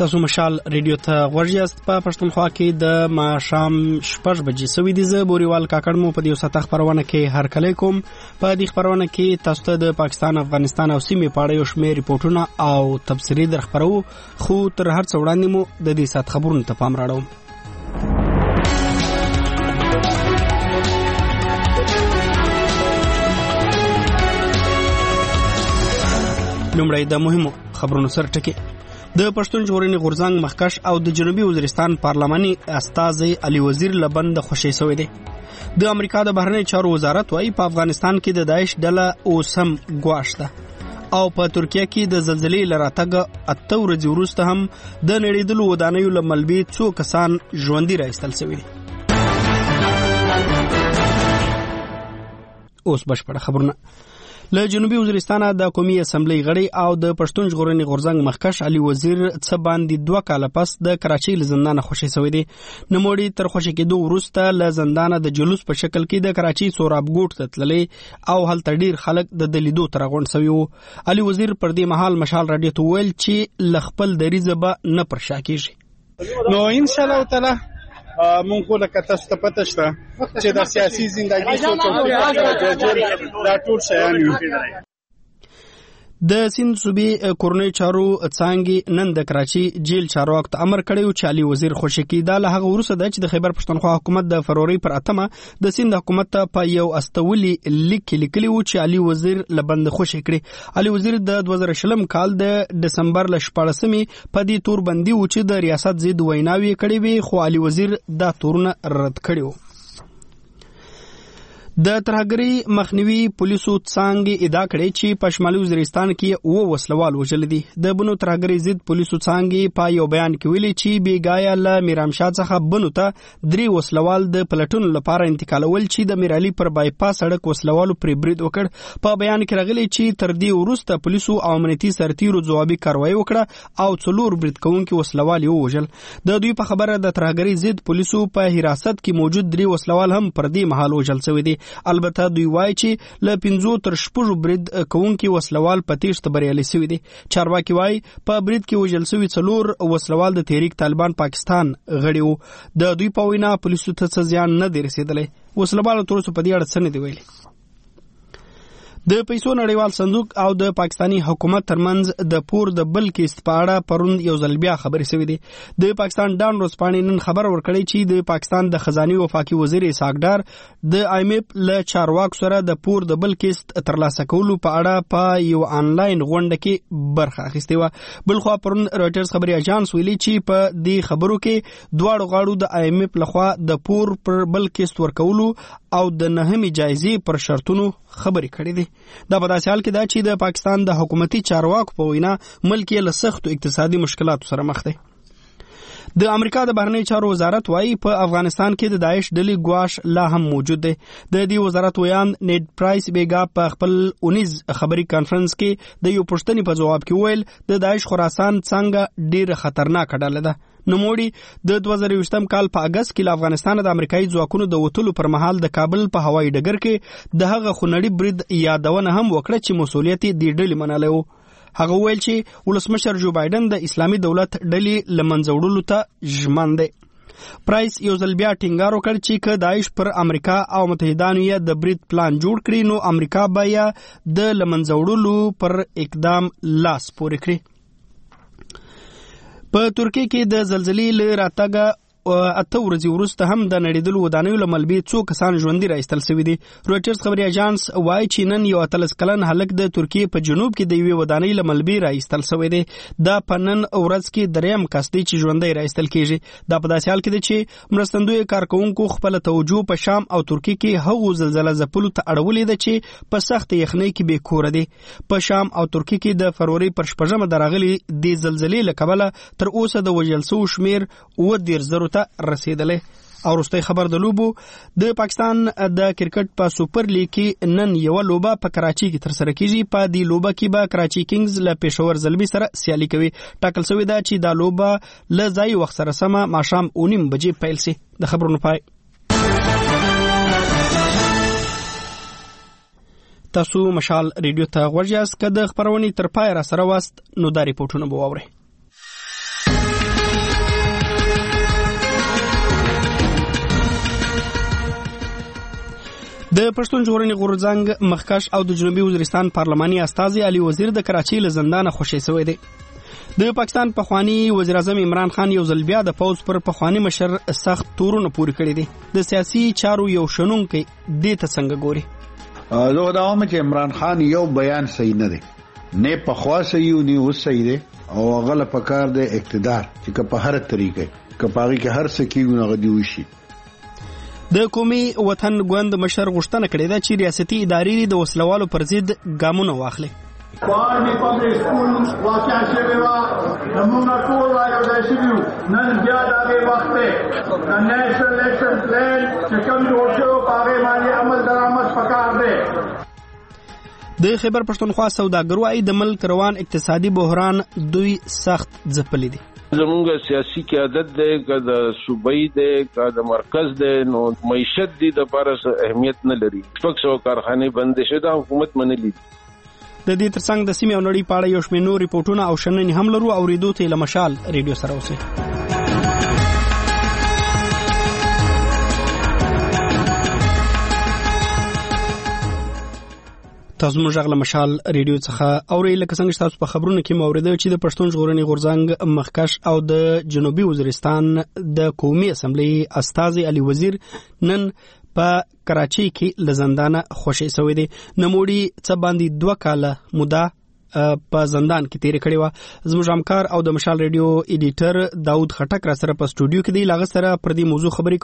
تاسو مشال ریډیو ته غوږ یاست. په پښتونخوا کې د ماښام 6 بجې سوي دي. زه بوريوال کاکړ مو په دې ساته خبرونه کې هر کله کوم. په دې خبرونه کې تاسو ته د پاکستان، افغانستان او سیمې په اړه یو شمېر ریپورتونه او تبصرې درخبرو، خو تر هر څه وړاندې مو د دې سات خبرونو ته پام راړو. لومړی د مهمو خبرونو سره ټکی. د پښتون ژغورنې غورځنګ مخکښ او د جنوبي وزیرستان پارلماني استازی علي وزیر لبند خوشی شوی دی. د امریکا د بهرنی چارو وزارت وايي په افغانستان کې د داعش ډله اوسم ګواښ ده او په ترکیه کې د زلزلې لراتګ 8 ورځې وروسته هم د نړیدلو ودانیو له ملبې څو کسان ژوندي راایستل شوي دي. اوس بشپړه خبرونه. له جنوبي وزیرستان د قومي اسمبلی غړي او د پښتون ژغورنې غورځنګ مخکښ علي وزیر څه باندې 2 کاله پس د کراچۍ له زندانه خوشی شوی دی. نوموړي تر خوشی کېدو وروسته له زندانه د جلوس په شکل کې د کراچۍ سوراب ګوټ ته تللی او هلته ډیر خلک د لیدو تر غونډ شوي وو. علي وزیر پر دې مهال مشال راډیو ته ویل چې له خپل دریځه به نه پر شا کېږي. نو ان شاء الله تعالی مونږ له کتاست پته شته چې د سیاسي ژوندۍ سوچ او فکر دا ټول شیان یو. د سیند صوبې کورنۍ چارو څانګې نن د کراچۍ جیل چارواکو ته امر کړی چې علي وزیر خوشی کېدا له هغه وروسته ده چې د خیبر پښتونخوا حکومت د فروری پر 8 د سیند حکومت ته په یو استولي لیک لیکلی و چې علي وزیر لبند خوشی کړي. علي وزیر د 2020 کال د دسمبر ل 14 په دې تور بندي و چې د ریاست ضد ویناوي کړي وي، خو علي وزیر دا تورونه رد کړي وو. د ترهګرۍ مخنیوي پولیسو څانګې ادعا کړې چې په شمالي وزیرستان کې 9 وسلوال وژل دي. د بنو ترهګرۍ ضد پولیسو څانګې په یو بیان کې ویلي چې بیګایا له میرامشاه څخه بنو ته 3 وسلوال د پلټون لپاره انتقالول چې د میرالي پر بایپاس سړک وسلوالو پر برید وکړ. په بیان کې راغلي چې تر دې وروسته پولیسو او امنیتي سرتیرو ځوابي کاروایی وکړه او 4 برید کوونکي وسلوال یې وژل. د دوی په خبره د ترهګرۍ ضد پولیسو په حراست کې موجود 3 وسلوال هم پر دې مهال وژل شوی دي. البته دوی وایي چې له 5 تر 6 برید کوونکي وسلوال په تیښته بریالي شوي دي. چارواکي وایي په برید کې وژل شوي 4 وسلوال د تحریک طالبان پاکستان غړي وو. د دوی په وینا پولیسو ته څه زیان نه دی رسېدلی. وسلوالو تر اوسه په دې اړه څه نه دی ویلي. د پیسو نړیوال صندوق او د پاکستانی حکومت ترمنځ د پور د بل کیست په اړه پروند یو ځل بیا خبرې شوې دي. د پاکستان ډان روزپاڼې نن خبر ورکړی چې د پاکستان د خزاني وفاقي وزیر اسحاق ډار د IMF له چارواکو سره د پور د بل کیست ترلاسه کولو په اړه په یو آنلاین غونډه کې برخه اخیستې وه. بلخوا پروند رويټرز خبري اژانس ویلي چې په دې خبرو کې دواړو غاړو د IMF لخوا د پور پر بل کیست ورکولو او د نهمې جایزې پر شرطونو خبرې کړې دي. دا په داسې حال کې ده چې د پاکستان د حکومتي چارواکو په وینا ملک یې له سختو اقتصادي مشکلاتو سره مخ دی. د امریکا د بهرنی چارو وزارت وايي په افغانستان کې د داعش ډلې ګواښ لا هم موجود دی. د دې وزارت ویان نیډ پرایس بیګا په خپل 19 خبري کانفرنس کې د یو پوښتنې په جواب کې ویل د داعش خراسان څنګه ډېر خطرناک ډله ده. نوموړي د 2020 کال په اگست کې له افغانستان د امریکایي ځواکونو د وټلو پر مهال د کابل په هوایي ډګر کې د هغه خونړي برید یادونه هم وکړه چې مسؤلیت یې د ډلې منلی و. هغه ویل چې ولسمشر جو بایدن د اسلامي دولت ډلې له منځه وړلو ته ژمن دی. پرایس یو ځل بیا ټینګار وکړ چې که داعش پر امریکا او متحدانو یې د برید پلان جوړ کړي نو امریکا به یې د له منځه وړلو پر اقدام لاس پورې کړي. په ترکیه کې د زلزلې له راتګه 8 ورځې وروسته هم د نړیدلو ودانیو له ملبې څو کسان ژوندي راایستل شوي دي. رويټرز خبري اژانس وایي چې نن یو 13 کلن هلک د ترکیه په جنوب کې د یوې ودانۍ له ملبې راایستل شوی دی. دا په نن ورځ کې دریم کس دی چې ژوندی راایستل کېږي. دا په داسې حال کې دی چې مرستندوی کارکوونکو خپل توجه په شام او ترکیه کې هغو زلزله ځپلو ته اړولې ده چې په سخت یخنۍ کې بې کوره دي. په شام او ترکیه کې د فروری پر 8 د راغلي د زلزلې له کبله تر اوسه د وژل شوو شمیر 10,000 ته رسیدلې. او وروستی خبر د لوبو د پاکستان د کرکټ په سوپر لیګ کې نن یو لوبه په کراچۍ کې ترسره کیږي. په دې لوبه کې به کراچۍ کینګز له پېښور زلمي سره سیالي کوي. ټاکل شوی ده چې دا لوبه له ځای وخت سره سمه ماښام 9:30 بجې پیل شي. د خبرونو پای. تاسو مشال ریډیو ته غوږ یاست. که د خبرونې تر پای را سره واست نو دا ریپورټونه به واورئ. د پښتون ژغورنې غورځنګ مخکش او د جنوبي وزیرستان پارلماني استازي علي وزیر د کراچۍ له زندانه خوشی شوی دی. د پاکستان پخوانی وزیر اعظم عمران خان یو ځل بیا د پوز پر پخوانی مشر سخت تورونه پورې کړی دي. د سیاسي چارو یو شنونکی دې ته څنګه ګوري؟ زه دا وایم چې عمران خان یو بیان صحیح نه دی، نه پخوا صحیح نه اوس صحیح دی، او هغه په کار د اقتدار چې په هر طریقې کپاغي کې هر څه کیږي نو غدي وشي. د قومي وطن ګوند مشر غوښتنه کړې ده چې ریاستي ادارې د وسلوالو پر ضد ګامونه واخلي. پارمي پبلک سکول واقع شوی و نمونه ټول راځي شوی نن بیا د وخت د نېشنل اکشن پلان چې کوم جوړ شو هغه باندې عمل درآمد پکار دی. د خیبر پښتونخوا سوداګرو وايي د ملک روان اقتصادي بحران دوی سخت ځپلي دي. زمونږ سیاسي قیادت دی که د صوبایي دی که د مرکز دی نو معیشت دی د پاره اهمیت نه لري. 600 کارخانې بندې شوې د حکومت منلي دي. د دې ترڅنګ د سیمې او نړۍ په اړه یو شمېر نور ریپورټونه او شننې هم لرو. اورېدو ته له مشال ریډیو سره اوسئ. تاسو موږ غل مشال ریډیو څخه اورئ. لکه څنګه تاسو په خبرونو کې موریده چې د پښتون ژغورنې غورځنګ مخکش او د جنوبي وزیرستان د قومي اسمبلی استازي علي وزیر نن په کراچۍ کې له زندانه خوشی شوی دی. نموړي څه باندې 2 کاله موده په زندان کې تیر کړی و. زموږ همکار او د مشال ریډیو ایډیټر داود خټک را سره په سټوډیو کې دی. لاغه سره پر دې موضوع خبرې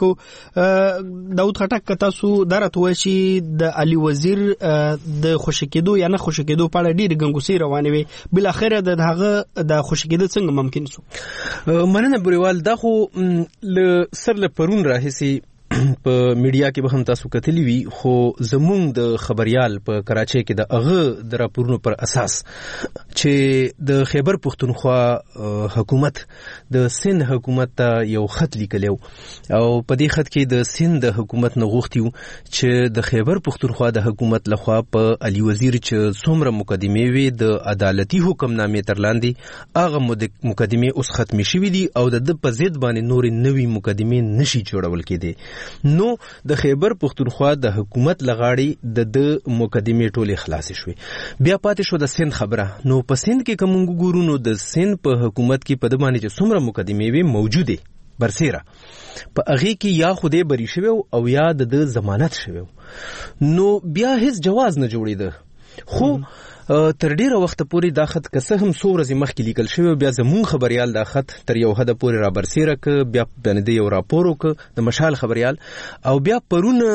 کو. داود خټک تاسو درته وایي چې د علي وزیر د خوشی کېدو یا نه خوشی کېدو په اړه ډېر ګنګوسې روانې وي. بل اخر د هغه د خوشی کېدو څنګه ممکن شو؟ مننه بریوال. دا خو ل سر له پرون راهسي په میډیا کې به هم تاسو کتلی وي، خو زمونږ د خبريال په کراچۍ کې د هغه د راپورونو پر اساس چې د خیبر پښتونخوا حکومت د سند حکومت ته یو خط لیکلی او په دې خط کې د سند حکومت نه غوښتي چې د خیبر پښتونخوا د حکومت لخوا په علي وزیر چې څومره مقدمې وي د عدالتي حکمنامې تر لاندې هغه مقدمې اوس ختمې شوې دي او د په ضد باندې نورې نوې مقدمې نشي جوړول کېدی. نو د خیبر پښتونخوا د حکومت لغاړي د مقدمې ټولې خلاصې شوې. بیا پاتې شو د سند خبره. نو په سند کې کوم ګورو نو د سند په حکومت کې په د باندې چې څومره مقدمې وي موجوده برسیره په هغه کې یا خوده بری شوی او یا د ضمانت شوی، نو بیا هیڅ جواز نه جوړیده. خو تر ډیره وخت پورې دا خط که څه هم څو ورځې مخکې لیکل شوی، بیا زمون خبريال دا خط تر یو حد پورې را برسیره ک، بیا باندې یو راپور وک د مشال خبريال، او بیا پرونه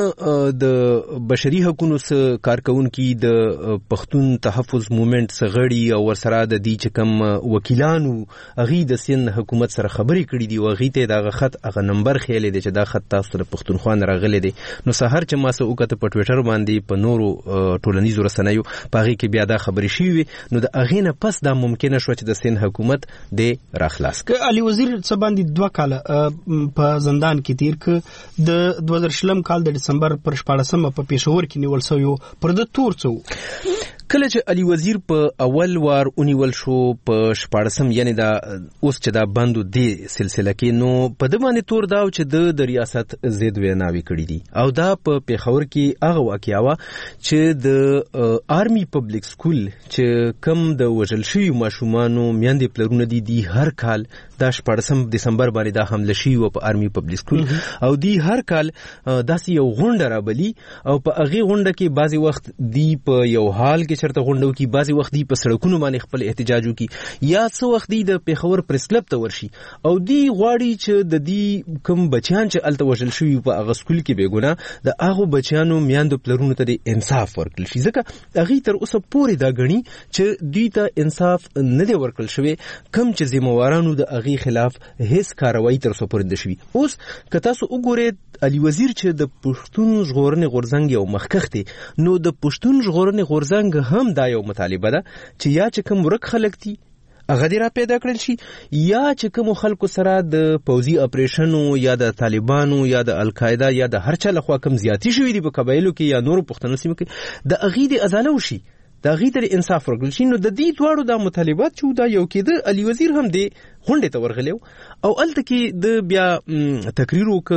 د بشري حقوقو سره کارکونکو د پښتون تحفظ موومېنټ سغړی او ورسره د دې چې کوم وکیلانو اغي د سین حکومت سره خبرې کړې دي او اغي ته دا خط هغه نمبر خېلې دي چې دا خط تاسو د پښتونخوا نه راغلي دي. نو سحر چې ما سه وکړه په ټوئیټر باندې په نورو ټولنیزو رسنیو پاغي کې بیا دا خبرې شوی، نو د اغینه پس دا ممکنه شو چې د سین حکومت د راخلاص ک. علي وزیر څه باندې 2 کاله په زندان کې تیر ک. د 2020 کال د دسمبر پر 14 په پېښور کې نیول شو پر د تور څو. کله چې علي وزیر په اول وار اونیول شو په 14 یعنی دا اوس چې دا بندو دی سلسله کې، نو په د باندې تور داو چې د ریاست زید ویناوي کړی دي او دا په پیښور کې هغه واقعیا وا چې د آرمی پبلک سکول چې کم د وژل شوی ماشومانو میاندې پلرونه دي هر کال دا 14 دسمبر باندې دا حمله شوی و په آرمی پبلک سکول او دی هر کال داسې یو غونډه رابلی او په هغه غونډه کې بعضی وخت دی په یو حال کې چرته غونډو کې، بعضی وخت دی په سړکونو باندې خپل احتجاجو کې، یا څو وخت دی د پیښور پریس کلب ته ورشي او دی غواړي چې د دې کوم بچیان چې الته وژل شوی په هغه سکول کې بیګونه د هغه بچیانو میاندو پلرونو ته د انصاف ورکړل شي، ځکه هغه تر اوسه پورې دا غني چې دوی ته انصاف نه دی ورکړل شوی، کم چې ذمہوارانو د هغه خلاف هیڅ کاروایی تر اوسه پورې نشوي. اوس که تاسو وګورئ علي وزیر چې د پښتون ژغورنې غورځنګ یو مخکښ دی، نو د پښتون ژغورنې غورځنګ هم دا یو مطالبه ده چې یا چې کوم ورک خلک دي هغه دی را پیدا کړل شي، یا چې کوم خلکو سره د پوځي اپریشنو یا د طالبانو یا د القاعده یا د هر چا لخوا کوم زیاتی شوی دي په قبایلو کې یا نورو پښتنو سیمو کې، د هغې د ازاله وشي، د هغې ته انصاف ورکړل شي. نو د دې دواړو دا مطالبات چې دا یو کېده، علي وزیر هم دی غونډې ته ورغلی او هلته کې د بیا تقریر وکړ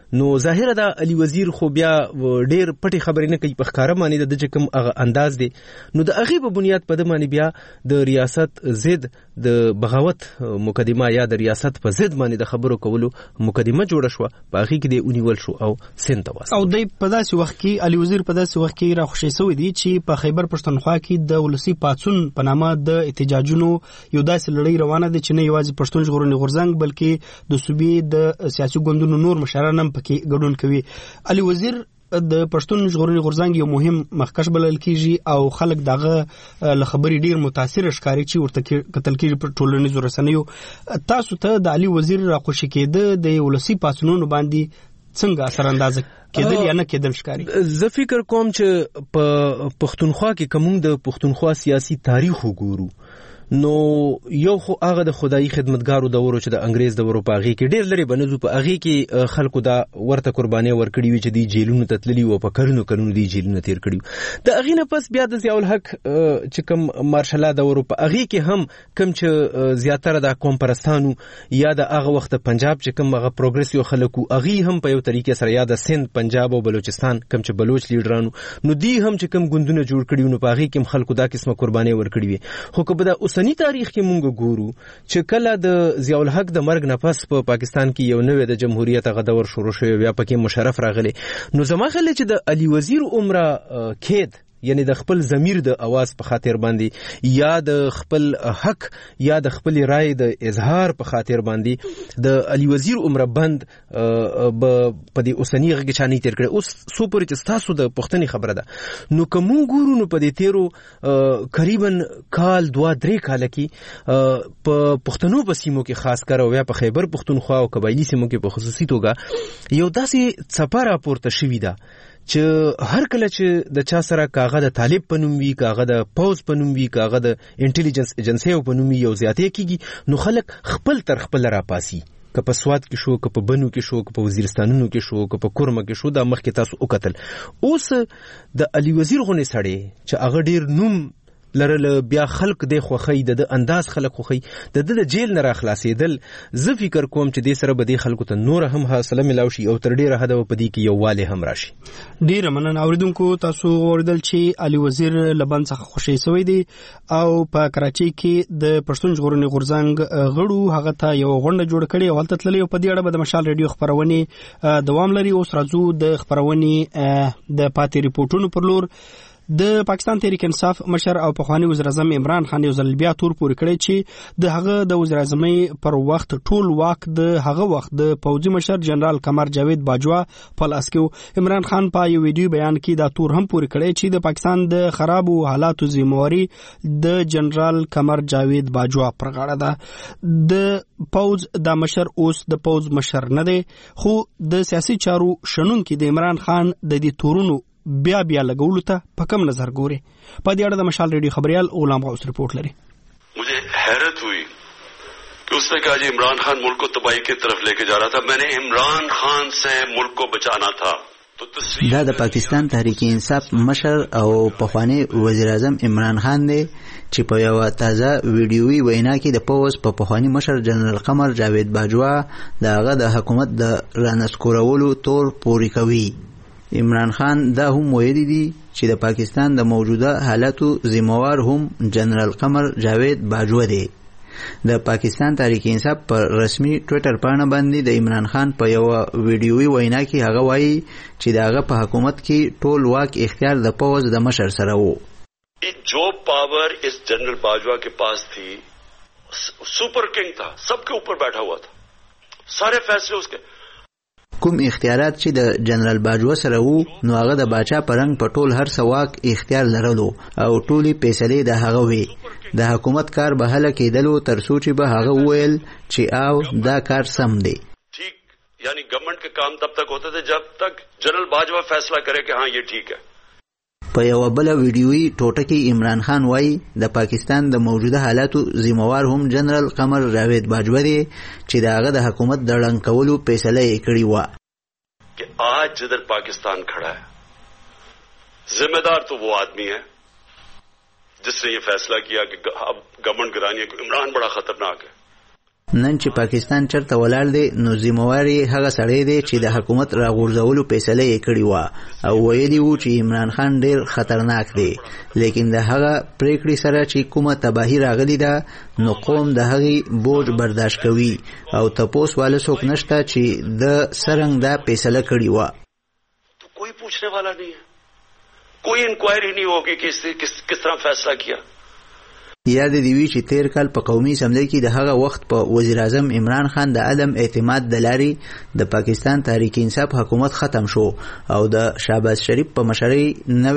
نو ظاهر ده علي وزیر خو بیا ډیر پټي خبرې نه کوي په ښکارا باندې د کوم هغه انداز دی نو د هغه په بنیاد په د باندې بیا د ریاست ضد د بغاوت مقدمه یا د ریاست په ضد باندې د خبرو کولو مقدمه جوړه شو په هغه کې د اونیول شو او سنت واس او د په داسې وخت کې علي وزیر په داسې وخت کې را خوشی سوی دی چې په خیبر پښتونخوا کې د ولسی پاتون په نامه د احتجاجونو یو داسې لړۍ روانه ده چې نه یوازې پښتون ژغورنې غورځنګ بلکې د صوبې د سیاسي ګوندونو نور مشران هم پکې ګډون کوي. علي وزیر د پښتون ژغورنې غورځنګ یو مهم مخکش بلل کیږي او خلک دغه له خبرې ډیر متاثر ښکاري چې ورته قتل کیږي په ټولنیزو رسنیو. تاسو ته د علي وزیر را خوشی کېده د ولسی پاتونونو باندې څنګه اثر انداز کېدل یا نه کېدل ښکاري؟ زه فکر کوم چې په پښتونخوا کې کوم د پښتونخوا سیاسي تاریخ وګورو نو یو خو هغه د خدای خدمتګارو دورو چې د انګريز دورو په هغه کې ډېر لري بنځو په هغه کې خلکو دا ورته قرباني ورکړي وي چې دی جیلونو ته تللی او په کارونو دی جیلونو تیر کړي د هغه نه پس بیا د ضیاء الحق چې کوم مارشال دورو په هغه کې هم کم چې زیاتره د قوم پرستانو یا د هغه وخت پنجاب چې کوم هغه پروګرسیو خلکو هغه هم په یو طریقې سره یا د سند پنجاب او بلوچستان کم چې بلوچ لیډرانو نو دی هم چې کوم ګوندونه جوړ کړي نو په هغه کې خلکو دا قسمه قرباني ورکړي وي خو کبه د اوسنی تاریخ کې مونږ ګورو چې کله د ضیاء الحق د مرګ نه پس په پاکستان کې یو نوې د جمهوریت هغه دور شروع شوی بیا پکې مشرف راغلی نو زما خیال چې د علي وزیر عمره کېد یعنی د خپل ضمیر د اواز په خاطر باندې یا د خپل حق یا د خپل رائے د اظهار په خاطر باندې د علي وزیر عمره بند په دې اوسنی غږ چاني تیر کړي اوس سو پورې چې تاسو د پښتني خبره ده نو کوم ګورو نو په دې تیرو قریبا کال 2-3 کال کې په پښتنو په سیمو کې خاص کر او یا په خیبر پښتونخوا او قبایلی سیمو کې په خصوصي توګه یو داسې څپه راپورته شوې ده چې هر کله چې د چا سره کاغه د طالب پنوم وی کاغه د پوز پنوم وی کاغه د انټيليجنس ایجنسی پنوم یو زیاتې کیږي نو خلک خپل تر خپل را پاسي که په سواد کې شو که په بنو کې شو که په وزیرستانونو کې شو که په کورمه کې شو دا مخکې تاسو وکتل اوس د علي وزیر غونې سړی چې هغه ډیر نوم لرل بیا خلق د خوخی د انداز خلق خوخی د جیل نه را خلاصېدل زه فکر کوم چې د سره به د خلکو ته نور هم حاصله ملاوي شي او تر ډیره حد په دې کې یو واله هم راشي. ډیره مننه اوریدونکو تاسو اوریدل چې علي وزیر لبن څخه خوشی سوی دی او په کراچۍ کې د پښتون ژغورنې غورځنګ غړو هغه ته یو غونډه جوړ کړي او هلته تللی او په دې اړه به د مشال ریډیو خبرونه دوام لري. اوس راځو د خبرونه د پاتې ریپورتونو پر لور. د پاکستان تحریک انصاف مشر او پخوانی وزیر اعظم عمران خان یو ځل بیا تور پورې کړی چې د هغه د وزیر اعظمۍ پر وخت ټول واک د هغه وخت د پوځي مشر جنرال قمر جاوید باجوا په لاس کې. عمران خان په یو ویډیو بیان کې دا تور هم پورې کړی چې د پاکستان د خرابو حالاتو ذمہواری د جنرال قمر جاوید باجوا پر غاړه ده. د پوز د مشر اوس د پوز مشر نه دی خو د سیاسي چارو شنونکو د عمران خان د دې تورونو بیا لګولو ته په کم نظر ګوري. په دې اړه د مشال ریډیو خبريال غلام غوث رپورٹ لري. मुझे हैरत हुई कि उसने कहा जी इमरान खान मुल्क को तबाही की तरफ लेके जा रहा था. मैंने इमरान खान से मुल्क को बचाना था. دا د پاکستان تحریک انصاف مشر او پخوانی وزیر اعظم عمران خان دی چې په یو تازه ویډیوي وینا کې د پوز په پخوانی مشر جنرال قمر جاوید باجوا دغه د حکومت د رانسکورولو تور پوری کوي. عمران خان دا هم ویلي دي چې د پاکستان د موجوده حالاتو ذمہوار هم جنرال قمر جاوید باجوا دی. د پاکستان تحریک انصاف پر رسمي ټوئیټر باندې باندې د عمران خان په یو ویډیوي وینا کې هغه وایي چې دغه په حکومت کې ټول واک اختیار د پوز د مشر سره وو. जो पावर इस जनरल बाजवा के पास थी सुपर किंग था, सबके ऊपर बैठा हुआ था, सारे फैसले उसके. کوم اختیارات چې د جنرال باجوا سره وو نو هغه د باچا پرنګ په ټول هر سواک اختیار لرلو او ټولي فیصلې د هغه وی. د حکومت کار به هله کېدلو تر څو چې به هغه وویل چې او دا کار سم دی. ٹھیک یعنی گورنمنٹ کے کام تب تک ہوتے تھے جب تک جنرل باجوا فیصلہ کرے کہ ہاں یہ ٹھیک ہے. په یو بل ویډیوي ټوټه کې عمران خان وایي د پاکستان د موجوده حالاتو ذمہوار هم جنرال قمر جاوید باجوا دی چې دغه د حکومت د ړنګ کولو فیصله یې کړې و. کہ آج جدھر پاکستان کھڑا ہے ذمہ دار تو وہ آدمی ہے جس نے یہ فیصلہ کیا کہ اب گورنمنٹ گرانی ہے کہ عمران بڑا خطرناک ہے. نن چې پاکستان چرته ولاړ دی نو ذمہواری هغه سړی دی چې د حکومت راغورځولو فیصله یې کړې وه او ویلي وو چې عمران خان ډیر خطرناک دی، لیکن د هغه پریکړې سره چې کومه تباهي راغلی ده نو قوم د هغې بوج برداشت کوي او تپوس والا څوک نشته چې د سرنګ دا فیصله کړې وه. کوئی پوچھنے والا نہیں ہے، کوئی انکوائری نہیں ہوگی کہ کس طرح فیصلہ کیا. یاد دی وی چې تیر کال په قومي اسمبلی کې د هغه وخت په وزیر اعظم عمران خان د عدم اعتماد د لارې د پاکستان تحریک انصاف حکومت ختم شو او د شهباز شریف په مشرۍ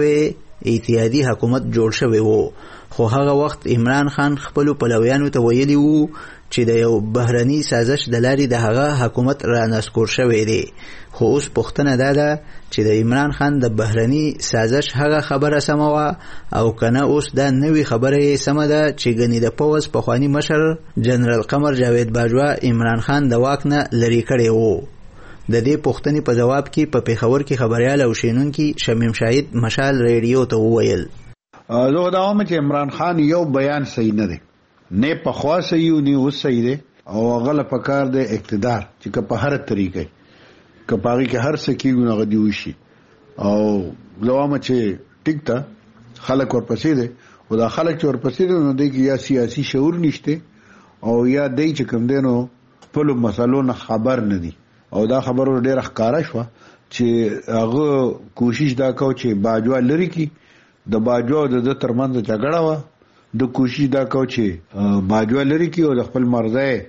نوې اتحادی حکومت جوړ شوی وو، خو هغه وخت عمران خان خپل پلویانو ته ویلی وو چې د یو بهرني سازش د لارې د هغه حکومت را نسکور شوی دی. خو اوس پوښتنه دا ده چې د عمران خان د بهرني سازش هغه خبره سمه وه او کنه اوس دا نوې خبره یې سمه ده چې ګنې د پوځ پخواني مشر جنرال قمر جاوید باجوا عمران خان د واک نه لرې کړی وو. د دې پوښتنې په جواب کې په پیښور کې خبريال او شینونکي شمیم شاهد مشال ریډیو ته وویل زه دا وایم چې عمران خان یو بیان صحیح نه دی، نه په خوا صحیح او نه اوس صحیح دی او غل پکار د اقتدار چې په هر طریقې کپاغي کې هر څه کیږي نو غدي وشي او لوامه چې ټیک تا خلک ورپسې دي او دا خلک چې ورپسې دي نو د یا سیاسي شعور نشته او یا دای چې کوم دینو خپل مسلو نه خبر نه دي او دا خبرو ډېر ښکارا شو چې هغه کوشش دا کو چې باجوا لري کی د باجوا د ترمنځ جګړه و د کوشش دا کو چې باجوا لري کی او د خپل مرزه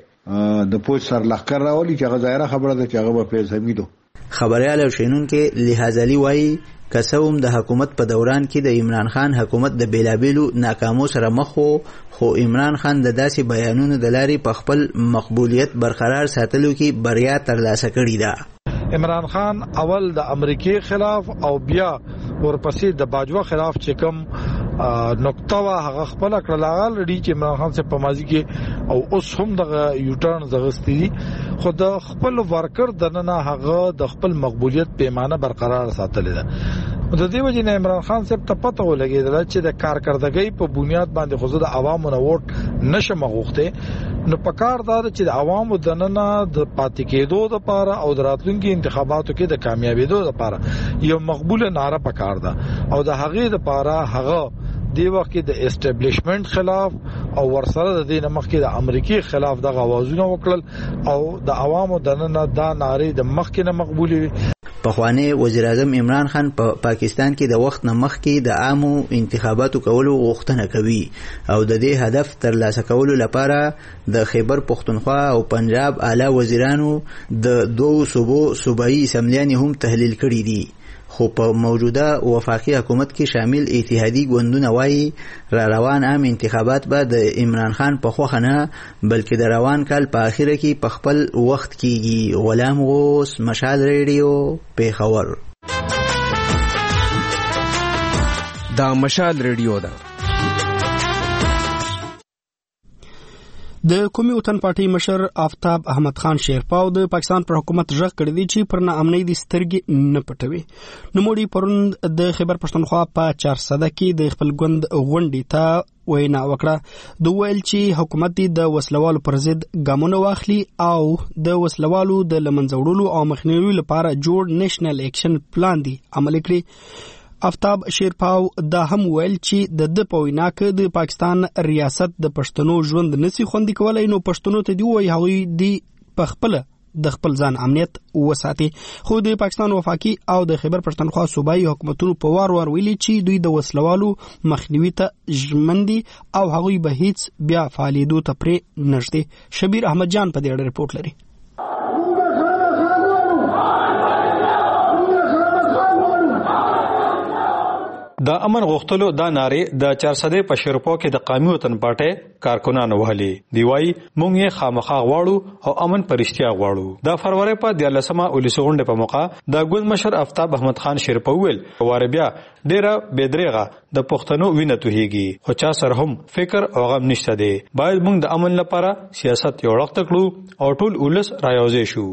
د پوج سر لخر راولي چې هغه ظاهره خبره ده چې هغه په پیسې میدو. خبريال او شینونکي لحاظ علي وایي کسوم د حکومت په دوران کې د عمران خان حکومت د بیلابیلو ناکامو سره مخ خو عمران خان د داسې بیانونو د لارې په خپل مقبولیت برقرار ساتلو کې بریا ترلاسه کړې ده. عمران خان اول د امریکای خلاف او بیا ورپسې د باجوا خلاف چې کوم نقطه وا هغه خپل کړلاغال لري چې عمران خان څخه په ماضي کې او اوس هم د یوټرن زغستی خو د خپل ورکر دنه هغه د خپل مقبولیت پیمانه برقرار ساتل ده. د دې وجې نه عمران خان صاحب ته پته ولګېدل چې د کارکردګۍ په بنیاد باندې خو د عوامو نه ووټ نشم غوښته نو پکار دا چې د عوامو دنه د پاتې کېدو لپاره او د راتلونکي انتخاباتو کې د کامیابیدو لپاره یو مقبوله ناره پکار ده او د هغې لپاره هغه دی وخت کې د اسټابلیشمنت خلاف او ورسره د دې مخ کې د امریکای خلاف د غوازونه وکړل او د عوامو دنه دا ناره د مخ کې نه مقبوله. پخوانی وزیر اعظم عمران خان په پاکستان کې د وخت نه مخکې د عامو انتخاباتو کولو غوښتنه کوي او د دې هدف ترلاسه کولو لپاره د خیبر پختونخوا او پنجاب اعلی وزیرانو د دوو صوبایي اسمبلیانې هم تحلیل کړي دي. خو په موجوده وفاقي حکومت کې شامل اتحادی ګوندونه وایي روان عام انتخابات به د عمران خان په خوښه نه بلکې د روان کال په اخره کې په خپل وخت کېږي. غلام غوث، مشال ریډیو، پیښور. دا مشال ریډیو ده. د قومي وطن پارټي مشر آفتاب احمد خان شیرپاو د پاکستان پر حکومت ژغ کړی دی چې پر ناامنۍ د سترګې نه پټوي. نوموړي پرون د خیبر پښتونخوا په 400 کې د خپل ګوند غونډې ته وینا وکړه. د ویل چې حکومت د وسلوالو پر ضد ګامونه واخلي او د وسلوالو د لمنځوړلو او مخنیوي لپاره جوړ نېشنل اکشن پلان دی عملي کړي. آفتاب شیرپاو دا هم ویل چې د پوینا کې د پاکستان ریاست د پښتنو ژوند نسی خوندي کولای نو پښتنو ته دی وای هغوی دی په خپل د خپل ځان امنیت وساتي. خو د پاکستان وفاقي او د خیبر پښتونخوا صوبایي حکومتونو په وار ویلي چې دوی د وسلوالو مخنیوي ته ژمن دي او هغوی به هیڅ بیا فعالیدو ته پرې نشته. شبیر احمد جان په دې اړه رپورټ لري. د امن غوښتلو دا ناره د 400 په شیرپو کې د قومي وطن پارټي کارکونانو وهلي دی. وای مونږ یې خامخا غواړو او امن پرشتیا غواړو. د فروری په 13مه اولسي غونډه په موقع د ګوند مشر آفتاب احمد خان شیرپو ویل واربیا ډیره بدرېغه د پښتنو وینه توهیږي خو چا سره هم فکر او غم نشته دی. باید مونږ د امن لپاره سیاست یو وخت کړو او ټول ولس رايوځي شو.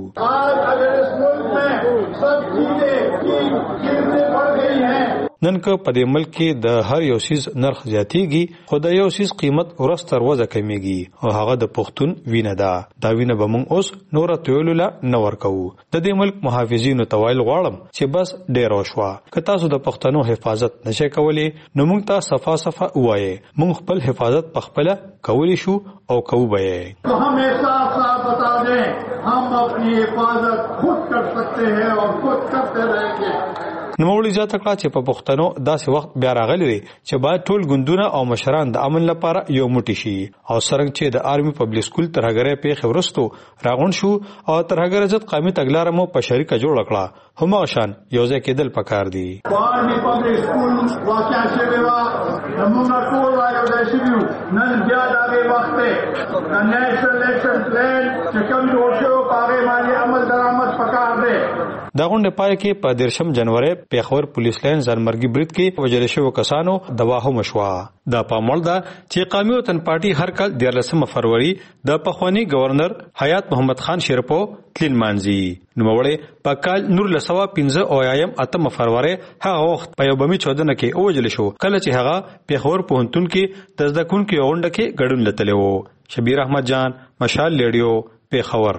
نن که په دې ملک کې د هر یو شیز نرخ زیاتیږي خو د یو شیز قیمت ورځ تر ورځې کمیږي او هغه د پښتون وینه ده. دا وینه به موږ اوس نور تویلو لا نه ورکوو. د دې ملک محافظینو توایل غواړم چې بس ډیر وشوه. که تاسو د پښتنو حفاظت نشئ کولی نو موږ ته صفا صفا ووایئ. موږ خپل حفاظت پخپله کولی شو او کوو به یې. ہم صاف صاف بتا دیں ہم اپنی حفاظت خود کر سکتے ہیں اور خود کرتے رہیں گے. نوموړي زیاته کړه چې په پښتنو داسې وخت بیا راغلی دی چې باید ټول ګوندونه او مشران د امن لپاره یو موټی شي او څرنګه چې د آرمي پبلک سکول ترهګرۍ پیښې ورستو راغون شو او ترهګر ضد قومي تګلاره مو په شریکه جوړ کړه همغه شان یو ځای کېدل پکار دي. آرمي پبلک سکول واقع شوی و زموږ ټول رايو شوی نن بیا د هغې وخت دی د نیشنل اکشن پلان چې کوم جوړ شوی په هغې باندې عمل درآمد پکار دی. دا غونډه پای کې په 13 جنوري پیښور پولیس لاین ځانمرګي برید کې وژل شوو کسانو دوا هم شو. دا پاموړ ده چې قومي وطن پارټي هر کال 13 فروری د پخوانی گورنر حیات محمد خان شیرپو تلین مانځي. نوموړی په کال 1915 او 8 فروری هغه وخت په یو بمي چودنه کې وژل شو کله چې هغه پیښور پوهنتون کې د زده کوونکو غونډه کې ګډون لته و. شبیر احمد جان مشال ریډیو پیښور.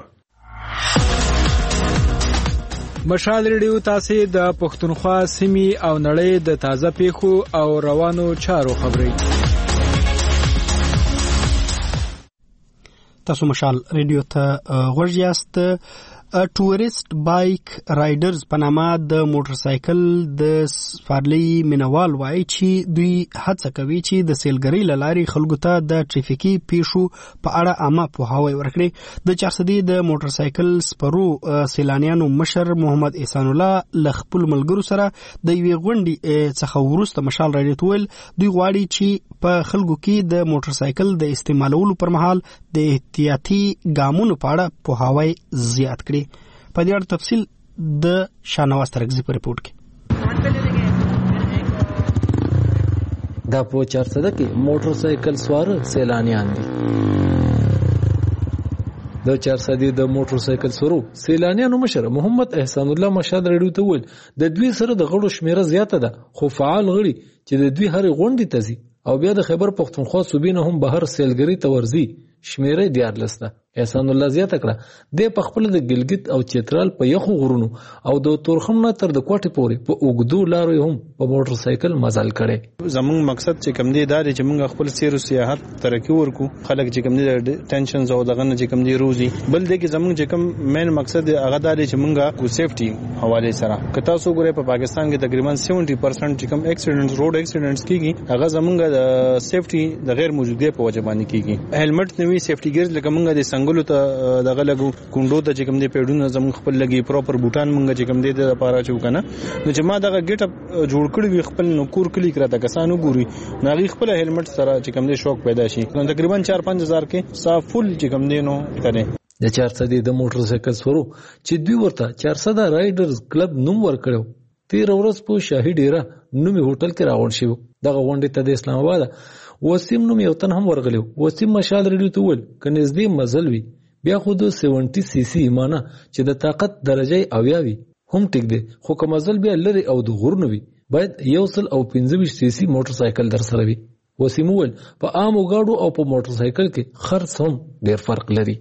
مشال ریډیو تاسو د پښتونخوا سیمې او نړۍ د تازه پیښو او روانو چارو خبري. تاسو مشال ریډیو ته غوږ یاست. ټورست بایک رایډرز په نامه د موټر سایکل د سپارلي مینوال وایي چې دوی هڅه کوي چې د سیلګرۍ له لارې خلکو ته د ټریفیکي پیښو په اړه عامه پوهاوی ورکړي. د چارسدي د موټر سایکل سپرو سیلانیانو مشر محمد احسان الله له خپل ملګرو سره د یوې غونډې څخه وروسته مشال راډیو ته ویل دوی غواړي چې په خلکو کې د موټر سایکل د استعمالولو پر مهال د احتیاطي ګامونو په اړه پوهاوی زیات کړي. په دې اړه تفصیل د شانواز ترکزي په رپورټ کې. دا په 400 کې موټر سایکل سوار سیلانیان دي. د 400 د موټر سایکل سورو سیلانیانو مشر محمد احسان الله مشهد رډیو ته ویل د دوی سره د غړو شمیره زیاته ده خو فعال غړي چې د دوی هر غونډې ته ځي او بیا د خیبر پختونخوا صوبې نه هم بهر سیلګری ته ورځي شمیره 14 ده. احسان الله زیاته کړه د پخپل د ګلګت او چترال په یخو غرونو او د تورخم نه تر د کوټې پورې په اوګدو لارو هم په موټر سایکل مزل کړي. زموږ مقصد چې کوم دی دا چې موږ خپل سیر او سیاحت ترقی ورکو خلک چې کوم دی ټینشنز او دغه نه چې کوم دی روزي بل دی کې زموږ چې کوم مین مقصد هغه دا چې موږ کو سیفټي حواله سره کته سو ګره په پاکستان کې تقریبا 70% چې کوم اکسیډنټس روډ اکسیډنټس کیږي هغه زموږ د سیفټي د غیر موجودګۍ په وجه باندې کیږي. هیلمټ نوی سیفټي ګیرز لکه موږ د سنگلو ته دغه لګو کونډو ته چې کوم دی پیډونه زموږ خپل لګي پراپر بوټان مونږ چې کوم دی د لپاره چو کنه نو چې ما دغه ګټ اپ جوړ کړی وي خپل نو کور کلی کړه کسانو ګوري ناغي خپل هیلمټ سره چې کوم دی شوق پیدا شي نو تقریبا 4-5000 کې صاف فل چې کوم دی نو کړي. د 400 د موټر سایکل سورو چې دوی ورته 400 رایډرز کلب نوم ورکړو 13 ورځ په شاهي ډیره نومي هوټل کې راوړ شو. دغه غونډه ته د اسلام آباد وسیم نوم یو تن هم ورغلو. وسیم مشال ریډیو ته ول کنه زدي مزل وی بیا خو د 70 سی سی ایمانه چې د طاقت درجه اویاوي هم ټیک دی خو کومزل بیا لري او د غورنو وي باید 115 سی سی موټر سایکل در سره وي. وسیمول په عام گاډو او په موټر سایکل کې خرڅ هم ډیر فرق لري.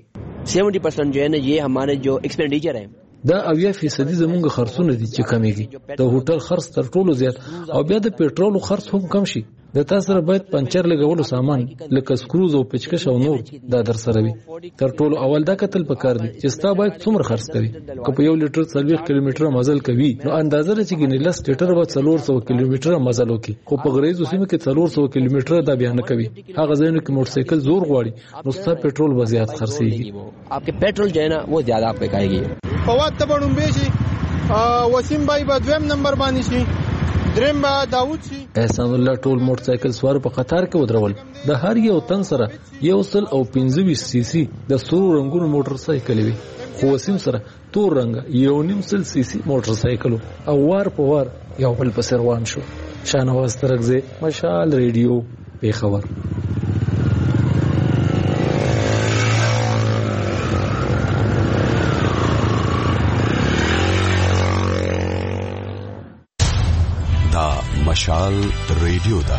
70% جو ہے نا یہ ہمارے جو ایکسپینڈیچر ہے دا 80% زمونږ خرڅونه دي چې کمیږي. د هوټل خرڅ تر ټولو زیات او بیا د پېټرول خرڅ هم کم شي. د تاسو سره باید پنچر لګولو سامان لکه سکروز او پچکش او نور دا در سره وي. تر ټولو اول دا کتل پکار دي چې ستا باید څومره خرڅ کوي. که په 1 لیټر 40 کیلومتر مزل کوي نو اندازه لري چې ګنې لس لیټر به 400 کیلومتر مزل وکړي خو په غریزو سیمه کې 400 کیلومتر دا بیان کوي. هغه ځینو کې موټر سایکل زور غواړي نو ستا پېټرول به زیات خرڅيږي. آپ کے پیٹرول جو ہے نا وہ زیادہ آپ پہ کھائے گی. فواد ته بڼم بشي وسیم بای په دویم نمبر باندې شي دریم با داوود شي. احسان الله ټول موټر سایکل سوار په قطار کې ودرول. د هر یو تن سره 115 سی سی د سرو رنگونو موټر سایکل وي خو وسیم سره تور رنگ 1.5 سی سی موټر سایکل او وار په وار یو بل په روان شو. شانواز ترکزی مشال ریډیو پیښور. دا مشال ریډیو دا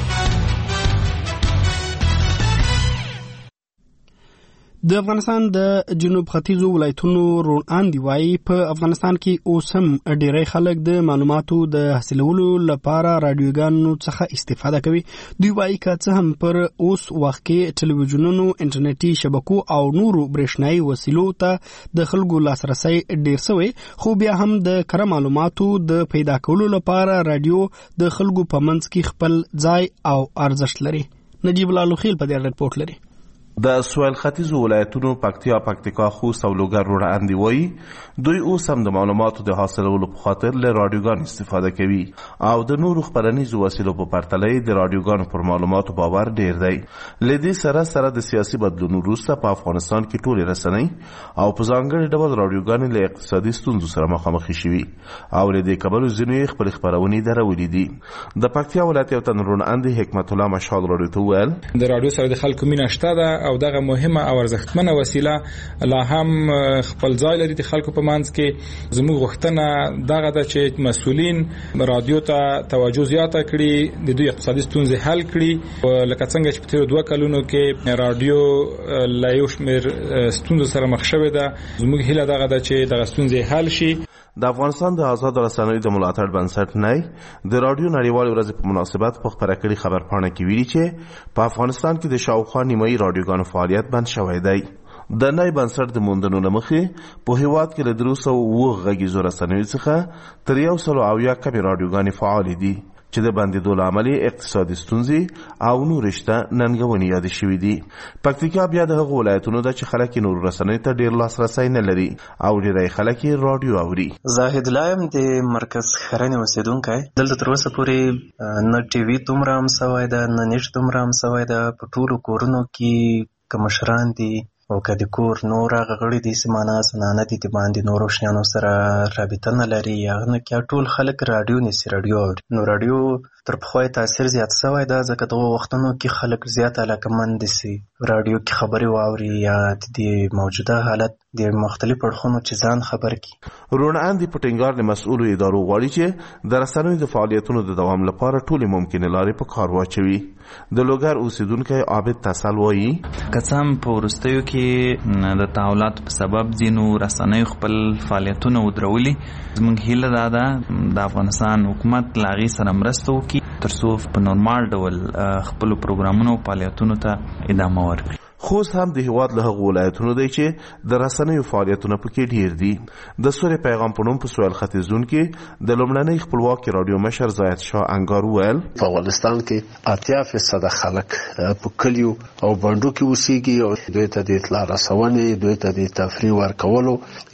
د افغانستان د جنوب ختیځو ولایتونو روڼ اندي وایي په افغانستان کې اوس هم ډېری خلک د معلوماتو د حاصلولو لپاره رادیوګانو څخه استفاده کوي. دوی وایي که څه هم پر اوس وخت کې ټلویزیونونو، انټرنیټي شبکو او نورو برېښنایي وسیلو ته د خلکو لاسرسی ډېر شوی، خو بیا هم د کره معلوماتو د پیدا کولو لپاره رادیو د خلکو په منځ کې خپل ځای او ارزښت لري. نجیب الله لوخیل په دې رپورټ لري. د سویل ختیځو ولایتونو پکتیکا، خوست او لوګر روڼ اندي وایي دوی اوس هم د معلوماتو د حاصلولو په خاطر له رادیوګانو استفاده کوي او د نورو خپرنیزو وسیلو په پرتله د رادیوګانو پر معلوماتو باور ډیر دی. له دې سره د سیاسي بدلون وروسته په افغانستان کې ټولې رسنۍ او په ځانګړي ډول رادیوګانې له اقتصادي ستونزو سره مخامخ شوي او له دې کبلو ځینې یې خپل خپرونې درولې دي. د پکتیا ولایت یو تن روڼ اندي حکمت الله مشال رادیو ته ویل د رادیو سره د خلکو مینه شته ده او دغه مهمه او ارزښتمنه وسیله لا هم خپل ځای لري د خلکو په منځ کې. زموږ غوښتنه دغه ده چې مسؤلین رادیو ته توجه زیاته کړي، د دوی اقتصادي ستونزې حل کړي. لکه څنګه چې په تیرو 2 کلونو کې رادیو له یو شمېر ستونزو سره مخ شوې ده، زموږ هیله دغه ده چې دغه ستونزې حل شي. د افغانستان د آزاد رسنیو د ملاتړ بنسټ نه د رادیو نړیوال ورځ په مناسبت په خبره کړي خبرپاڼه کې ویلي چې په افغانستان کې د شاوخوا نیمایي رادیوګانو فعالیت بند شوی دی. د نوي بنسټ د موندنو له مخې په هیواد کې له 309 غږیزو رسنیو څخه تر 170 کمې رادیوګانې فعالې دي چې د بندېدو له امله اقتصادي ستونزې او نور شته ننګونې یاد شوي دي. پکتیکا بیا د هغو ولایتونو ده چې خلک نور رسنیو ته ډېر لاسرسی نه لري او ډېری خلک رادیو اوري. زاهد الله یم د مرکز خرنې اوسېدونکی. دلته تر اوسه پورې نه ټي وي دومره هم سوی ده، نه نیټ دومره هم سوی ده. په ټولو کورونو کې که مشران دي او که د کور نور هغه غړي دي سمانه زنانه دي د باندې نورو شیانو سره رابطه نه لري، هغه نه کې ټول خلک رادیو نیسي، رادیو اوري. نو رادیو تر پخوا تاثیر زیات شوی ده ځکه دغه وختونو کې خلک زیات علاقمند دي رادیو کې خبرې واوري یا د موجوده حالت د مختلفو اړخونو چې ځان خبر کړي. روڼ اندي په ټینګار له مسؤلو ادارو غواړي چې د رسنیو د فعالیتونو د دوام لپاره ټولې ممکنه لارې په کار واچوي. د لوګر اوسیدونکی عابد تسل وایي که څه هم په وروستیو کې د تحولاتو په سبب ځینو رسنیو خپل فعالیتونه ودرولي، زموږ هیله دا ده د افغانستان حکومت له هغې سره مرسته وکړي تر څو په نورمال ډول خپلو پروګرامونو او فعالیتونو ته ادامه ورکړي. خوست هم د هیواد له هغو ولایتونو دی چې د رسنیو فعالیتونه پکې ډیر دي. د سورې پیغام په نوم په سویل ختیځون کې د لومړنۍ خپلواکې رادیو مشر زاید شاه انګار وویل په افغانستان کې 80% خلک په کلیو او بانډو کې اوسېږي او دوی ته د اطلاع رسونې، دوی ته د تفریح ورکولو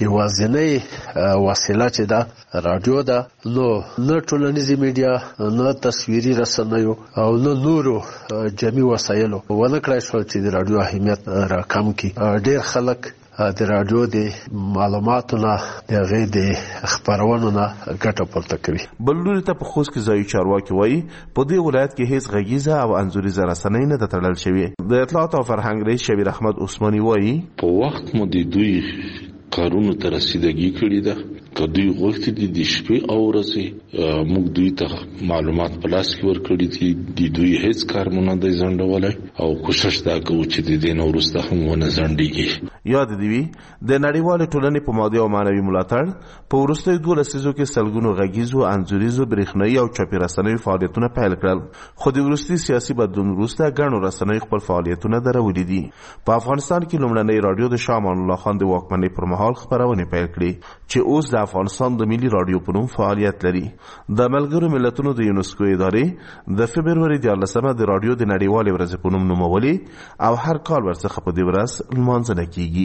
یوازینۍ وسیله چې ده رادیو ده. نو نه ټولنیزې میډیا، نه تصویري رسنیو او نه نورو جمعي وسایلو ونه کړای شول چې د رادیو اهمیت راکم کی. ډیر خلک د رادیو د معلوماتو نه د هغې د خپرونو نه ګټه پورته کوي. بل لوري ته په خوست کې ځایي چارواکي وایي په دې ولایت کې هیڅ غږیزه او انځوریزه رسنۍ نه ده تړل شوې. د اطلاعات او فرهنګ رئیس شبیر احمد عثماني وایي په وخت مو د دوی کارونو ته رسیدګي کړې ده. که دوی غوښتي دي د شپې او ورځې موږ دوی ته معلومات په لاس کې ورکړي دي، د دوی هیڅ کار مو نه دی ځنډولی او کوشش دا کوو چې د دې نه وروسته هم ونه ځنډېږي. یاد دې وي د نړیوالې ټولنې په مادي او معنوي ملاتړ په وروستیو 2 لسیزو کې سلګونو غږیزو، انځوریزو، برېښنایي او چاپي رسنیو فعالیتونه پیل کړل، خو د وروستي سیاسي بدلون وروسته ګڼو رسنیو خپل فعالیتونه درولي دي. په افغانستان کې لومړنۍ رادیو د شاه امان الله خان د واکمنۍ پر مهال خپرونې پیل کړې چې اوس د افغانستان د ملي رادیو په نوم فعالیت لري. د ملګرو ملتونو د یونسکو ادارې د فبروري 14 د رادیو د نړیوالې ورځې په نوم نومولي او هر کال ورڅخه په دې ورځ لمانځنه کیږي.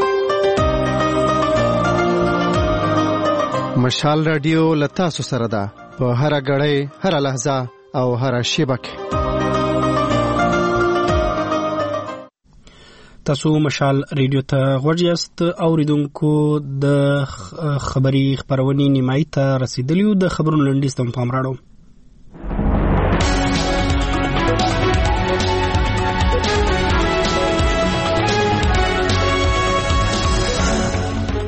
مشال رادیو له تاسو سره ده په هر غړی، هر لحظه او هر شیبه کې. تاسو مشال ریډیو ته غوږ یاست. اوریدونکو د خبري خبرونې نیمایي ته رسیدلیو. د خبرونو لنډیز ته پام راړو.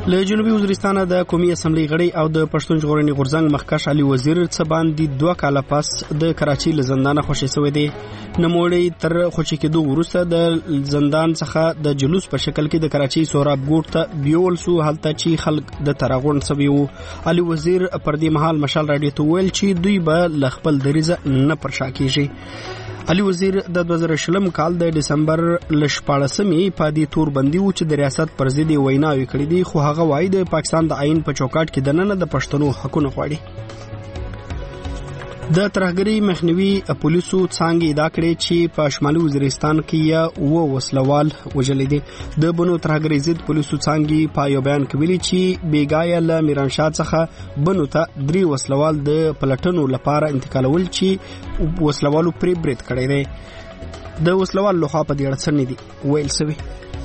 له جنوبي وزیرستان د قومي اسمبلی غړي او د پښتون ژغورنې غورځنګ مخکښ علي وزیر څه باندې 2 کاله پس د کراچۍ له زندانه خوشي شوی دی. نوموړی تر خوشي کېدو وروسته د زندان څخه د جلوس په شکل کې د کراچۍ سوراب ګوټ ته بیول سو، هلته چې خلک د تراغون سوي وو. علي وزیر پر دې مهال مشال راډیو ته ویل چې دوی به ل خپل دریزه نه پرشا کیږي. علي وزیر د 2020 کال د دسمبر ل 14مې په دې توربندي و چې د ریاست پر ضد ویناوي کړې دي، خو هغه وایي د پاکستان د آئین په چوکاټ کې دننه د پښتنو حقونه غواړي. د ترهګرۍ مخنیوي پولیسو څانګې ادعا کړې چې په شمالي وزیرستان کې یو وسلوال وژلی دی. د بنو ترهګرۍ ضد پولیسو څانګې په یو بیان کې ویلي چې بیګایه له میرانشاه څخه بنو ته 3 وسلوال د پلټنو لپاره انتقالول چې وسلوالو پرې برید کړی دی. د وسلوال لخوا په دې اړه څه نه دي ویل سوي.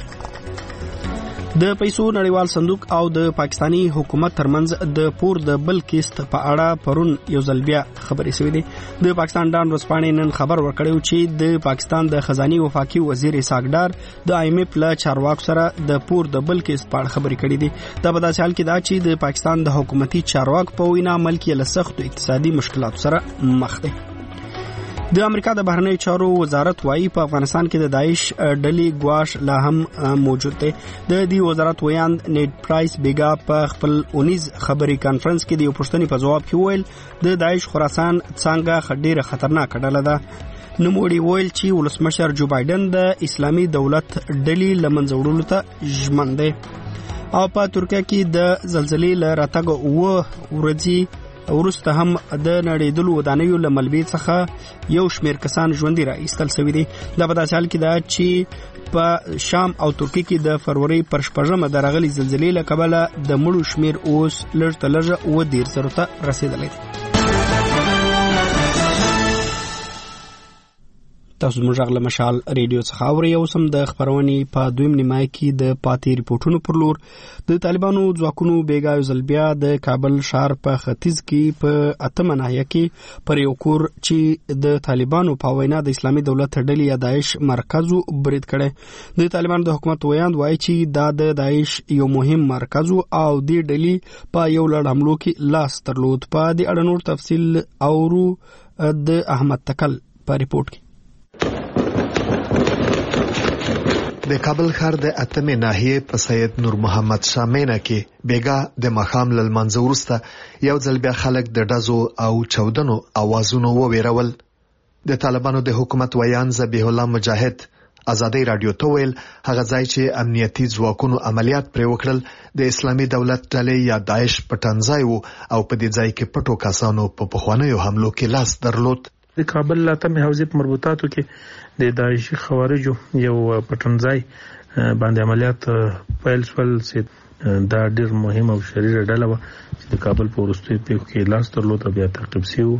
د پیسو نړیوال صندوق او د پاکستانی حکومت ترمنځ د پور د بل کیست په اړه پرون یو ځل بیا خبرې شوې دي. د پاکستان ډان ورځپاڼې نن خبر ورکړی چې د پاکستان د خزاني وفاقي وزیر اسحاق ډار د IMF له چارواکو سره د پور د بل کیست په اړه خبرې کړې دي. دا په داسې حال کې ده چې د پاکستان د حکومتي چارواکو په وینا ملک له سختو اقتصادي مشکلاتو سره مخ دی. د امریکا د بهرنی چارو وزارت وايي په افغانستان کې د داعش ډلې ګواش لا هم موجود دی. د دې وزارت ویاند نیټ پرایس بیګا په خپل 19 خبري کانفرنس کې د یو پوښتنې په جواب کې ویل د داعش خراسان څنګه ډیره خطرناک ډله ده. نوموړي ویل چې ولسمشر جو بایدن د اسلامي دولت ډلې لمنځه وړلو ته ژمن دی. او په ترکیه کې د زلزلې له راتګ ورځې ورسته هم د نړیدلو ودانیو له ملبې څخه یو شمیر کسان ژوندي را ایستل شوي دي. دا په داسې حال کې ده چې په شام او ترکیه کې د فروری پر 14مه د راغلي زلزلې له کبله د مړو شمیر اوس لږ تر لږه 10 ته رسیدلی دی. تاسو موږ غل مشال ریډیو څخه اوري. اوس هم د خبرونې په دویم نیمه کې د پاتې ریپورتونو پر لور. د طالبانو ځواکونو بیګا زلبیا د کابل ښار په ختیځ کې په 8مه ناحیه کې پر یو کور چې د طالبانو په وینا د اسلامي دولت ډلې یا داعش مرکزو برید کړي. د طالبانو د حکومت ویاند وایي چې دا د داعش یو مهم مرکز او د ډلې په یو لړ حملو کې لاس درلود. په دې اړه نور تفصیل اورو د احمد تکل په ریپورت کې. د کابل ښار د 8مې ناحیه په سید نور محمد شامینا کې بیګا د مخام لمنځه ورسته یو ځل بیا خلک د ډزو او چودنو اوازونو وویرول. د طالبانو د حکومت ویان ذبیح الله مجاهد ازادي رادیو ته ویل هغه ځای چې امنیتي ځواکونو عملیات پرې وکړل د اسلامي دولت ډلې یا داعش پټنځای وو او په دې ځای کې پټو کسانو په پخوانیو حملو کې لاس درلود. د کابل لاتمې حوزې په مربوطاتو کې د داعشي خوارجو یو پټنځای باندې عملیات پیل شول چې دا ډېر مهم او شریره ډله وه چې د کابل په وروستیو پیښو کې لاس درلود او بیا تعقیب شو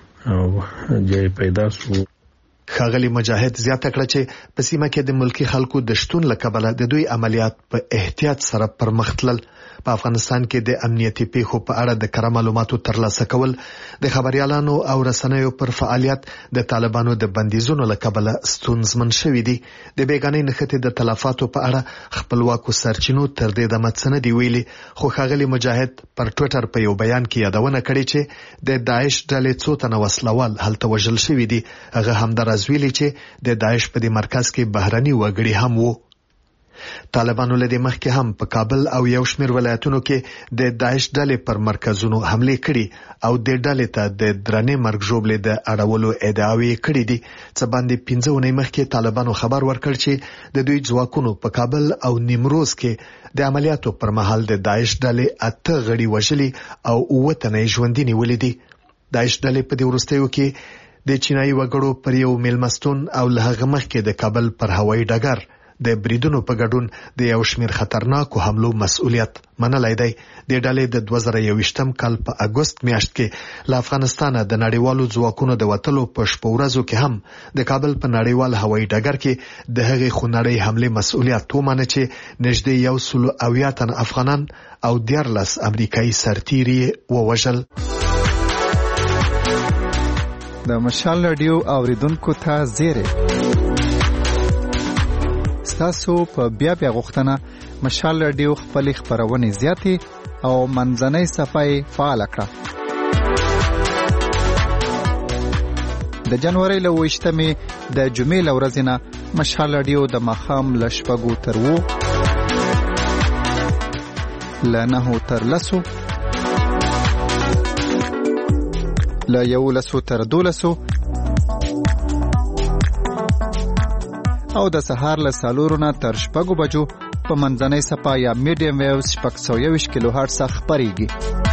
او جای پیدا شو. ښاغلي مجاهد زیاته کړه چې په سیمه کې د ملکی خلکو د شتون له کبله د دوی عملیات په احتیاط سره پرمخ تلل. په افغانستان کې د امنیتي پیښو په اړه د کره معلوماتو ترلاسه کول د خبريالانو او رسنیو پر فعالیت د طالبانو د بندیزونو له کبله ستونزمن شوې دي. د بیګانۍ نښتې د تلفاتو په اړه خپلواکو سرچینو تر دې د متسنه دی ویلي، خو ښاغلي مجاهد پر ټوئیټر په یو بیان کې یادونه کړې چې د داعش ډلې څو تنه وسلوال هلته وژل شوي دي. هغه همدارز ویلي چې د داعش په دې مرکز کې بهرني وګړي هم وو. طالبانو له دې مخکې هم په کابل او یو شمېر ولایتونو کې د داعش ډلې پر مرکزونو حمله کړې او د ډلې ته د درنې مرګ ژوبلې د اړولو ادعاوې کړې دي. څه باندې 15 ونې مخکې طالبانو خبر ورکړ چې د دوی ځواکونو په کابل او نیمروز کې د عملیاتو پر مهال د داعش ډلې 8 غړي وژلي او 9 تنه ژوندي نیولي دي. داعش ډلې په دې وروستیو کې د چینایي وګړو پر یو میلمستون او له هغه مخکې د کابل پر هوایي ډګر د بریدونو په ګډون د یو شمېر خطرناکو حملو مسؤلیت منلای دی. د ډلې د 2021 کال په اگست میاشت کې له افغانستانه د نړیوالو ځواکونو د وټلو په شپو ورځو کې هم د کابل په نړیوال هوایي ډګر کې د هغې خونړۍ حمله مسؤلیت ومنه چې نږدې 180 تن افغانان او 14 امریکایي سرتیري ووژل. د مشال رادیو اوریدونکو ته زیری تاسو په بیا غوښتنه مشال رادیو خپل خبرونه زیاتې او منځنۍ صفحه فعال کړه. د جنوري له 28مې د جمعې له ورځې نه مشال رادیو د ماښام له 6 تر 7 له 9 تر 10 له 11 تر 12 او د سهار له 4 نه تر 6 بجو په منځنۍ صفحه یا میډیم ویوز 621 کیلو هرتز خبريږي.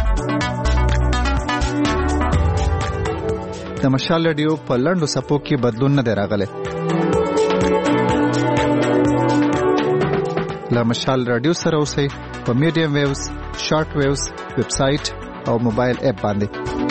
د مشال رادیو په لنډو صفحو کې بدلون نه دی راغلی. له مشال رادیو سره اوسئ په میډیم ویوز، شارټ ویوز، ویب سټ او موبایل اپ باندې.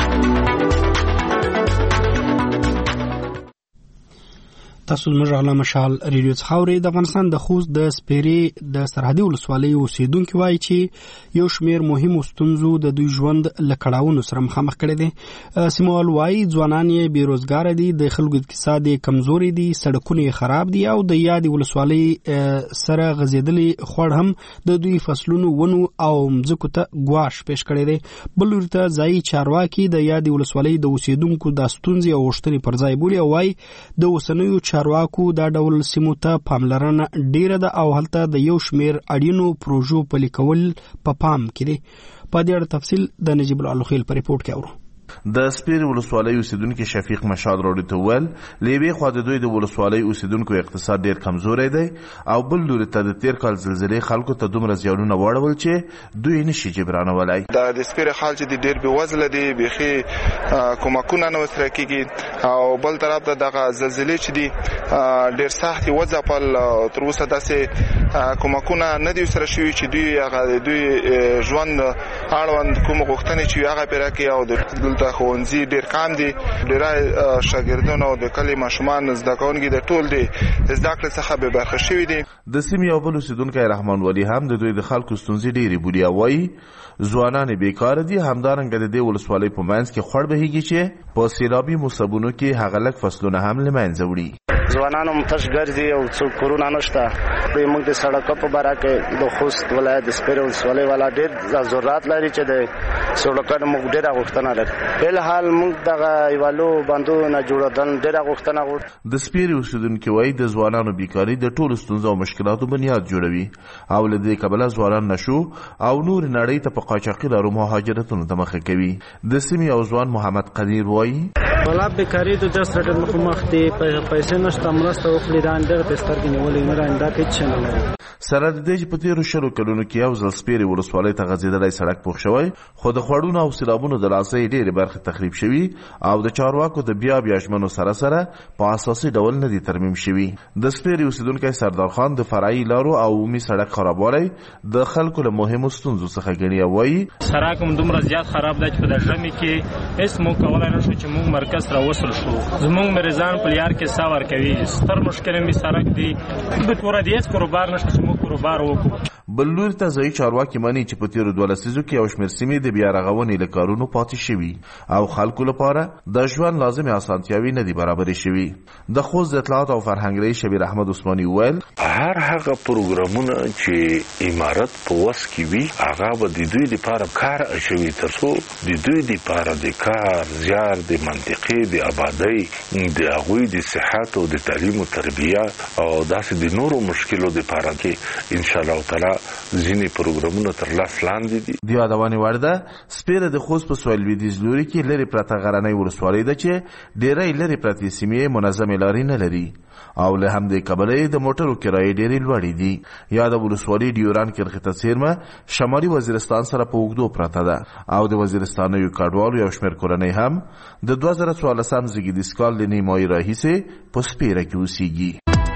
تاسو زموږ غلا مشال ریډیو څخه اورئ. د افغانستان د خوست د سپیرې د سرحدي ولسوالۍ اوسیدونکو وایي چې یو شمیر مهمو ستونزو د دوی ژوند له کړاوونو سره مخامخ کړي دي. سیموال وایي ځوانان یې بیروزګار دي، د خلکو اقتصاد کمزوري دي، سړکونه خراب دي او د یادې ولسوالۍ سره غزیدلي خوړ هم د دوی فصلونو ونو او مځکو ته ګواښ پیش کړي دي. بل ورته ځایي چارواکي د یادې ولسوالۍ د اوسیدونکو د ستونزې او غوښتنې پر ځای بولي او وایي د اوسنیو چارواکو دا ډول سیمو ته پاملرنه ډیره ده او هلته د یو شمیر اړینو پروژو پلي کول په پام کې دي. په دې اړه تفصیل د نجیب الخیل په ریپورت کې اورو. د سپیر ولسوالۍ اوسیدونکو شفیق مشاد راډیو ته ویل لیوی خو د دوی د ولسوالۍ اوسیدونکو اقتصاد ډیر کمزوري دی او بل لوري ته د تیر کال زلزلې خلکو ته دومره زیانونه واړول چې دوی نشي جبرانولای. د سپیر حال چې ډیر به وزله دی بيخي کومکونه نه وسره کیږي او بل طرف ته دغه زلزلې چې دی ډیر سخت وځپل تر اوسه داسې کومکونه نه دی سره شوی چې دوی ژوند اړوند کوم غوښتنې چې هغه پیراکي او د ښوونځي ډیر کم دي، ډیر شاګردان او د کلی ماشومان زده کوونکي د ټول دي زده کړې څخه به برخه شوي دي. د سیمې یو بل اوسیدونکی رحمان ولی هم د دوی د خلکو ستونزې ډېرې بولي او وایي ځوانان بیکاره دي، همدارنګه د دې ولسوالۍ په منځ کې خوړ بهیږي چې په سیلابي مصیبونو کې هغه لږ فصلونه هم له منځه وړي. ځوانانو متش ګرځي او څوک کورونه نشته. موږ د سړکو په باره کې د خوست ولایت د سپیر ولسوالۍ والا ډېر ضرورت لري چې د سړکونو موږ ډېره غوښتنه لري. بهرحال موږ دغه یوالو بندونه جوړول ډېره غوښتنه غواړو. د سپیر اوسیدونکو وایي د ځوانانو بیکاري د ټولو ستونزو او مشکلاتو بنیاد جوړوي او له دې کبله ځوانان نشو او نور نړۍ ته په قاچاقي لارو مهاجرتونو ته مخه کوي. د سیمې او ځوان محمد قدیر وایي ولا بیکاری د جسر د مخ دی پیسې نشته مرسته وکړي دا اندر د سترګې نیولې نه راندا کې څه نه لري. سره د دې په تیرو شلو کلونو کې یو ځل سپیرې ولسوالۍ ته غځېدلی سړک پوښ شوی خو د خوړونو او سیلابونو د لاسۍ ډېرې برخې تخریب شوي او د چارواکو د بیا ژمنو سره په اساسي ډول نه دي ترمیم شوي. د سپیرې اوسیدونکی سردار خان د فرعي لارو او عمومي سړک خرابوالی د خلکو له مهمو ستونزو څخه ګڼي او وایي سړک هم دومره زیات خراب دی چې په د ژمي کې هېڅ موږ کولی نه شو چې موږ مرکز را وصل شو. زموږ مریضان په لیار کې ساه ورکوي. ستر مشکل مې سړک دی په توره دی هېڅ کاروبار نشته چې موږ کاروبار وکړو. بل لوري ته ځایي چارواکي مني چې په تیرو 12 لسیزو کې یو شمېر سیمې د بیا رغونې له کارونو پاتې شوي او خلکو لپاره د ژوند لازمې اسانتیاوې نه دي برابرې شوي. د خوست د اطلاعات او فرهنګ رئیس شبیر احمد عثماني وویل هر هغه پروګرامونه چې امارت په وس کې وي هغه به د دوی لپاره کار اچوي ترڅو د دوی لپاره د کار زیار د منطقې د آبادۍ د هغوی د صحت او د تعلیم او تربیه او داسې د نورو مشکلو لپاره کې ان شاء الله تعالی ځینې پروګرامونه تر لاس لاندې دي. د یادونې وړ ده سپیره د خوست په سویل لویدیځ لوري کې لرې پرته غرنۍ ولسوالۍ ده چې ډېری لرې پرتې سیمې منظمې لارې نه لري او له همدې کبله د موټرو کرایې ډېرې لوړې دي. یاده ولسوالۍ ډیوران کرښې ته څیرمه شمالي وزیرستان سره په اوږدو پرته ده او د وزیرستانیو کډوالو یو شمېر کورنۍ هم د 2014 زېږدیز کال د نیمایي راهیسې په سپیره کې اوسیږي.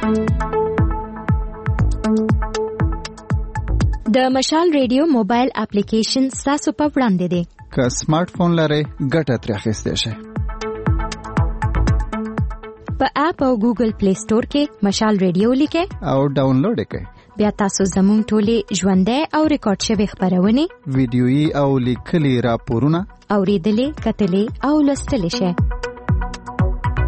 د مشال ریډیو موبایل اپلیکیشن تاسو په وړاندې دی. که سمارټ فون لرئ ګټه ترې اخیستی شئ. په اپ او ګوګل پلی سٹور کې مشال ریډیو لیکئ او ډاونلوډ یې کړئ. بیا تاسو زموږ ټولې ژوندۍ او ریکارډ شوې خبرونه ویډیويي او لیکلي راپورونه اوریدلې کتلې او لوستلې شئ.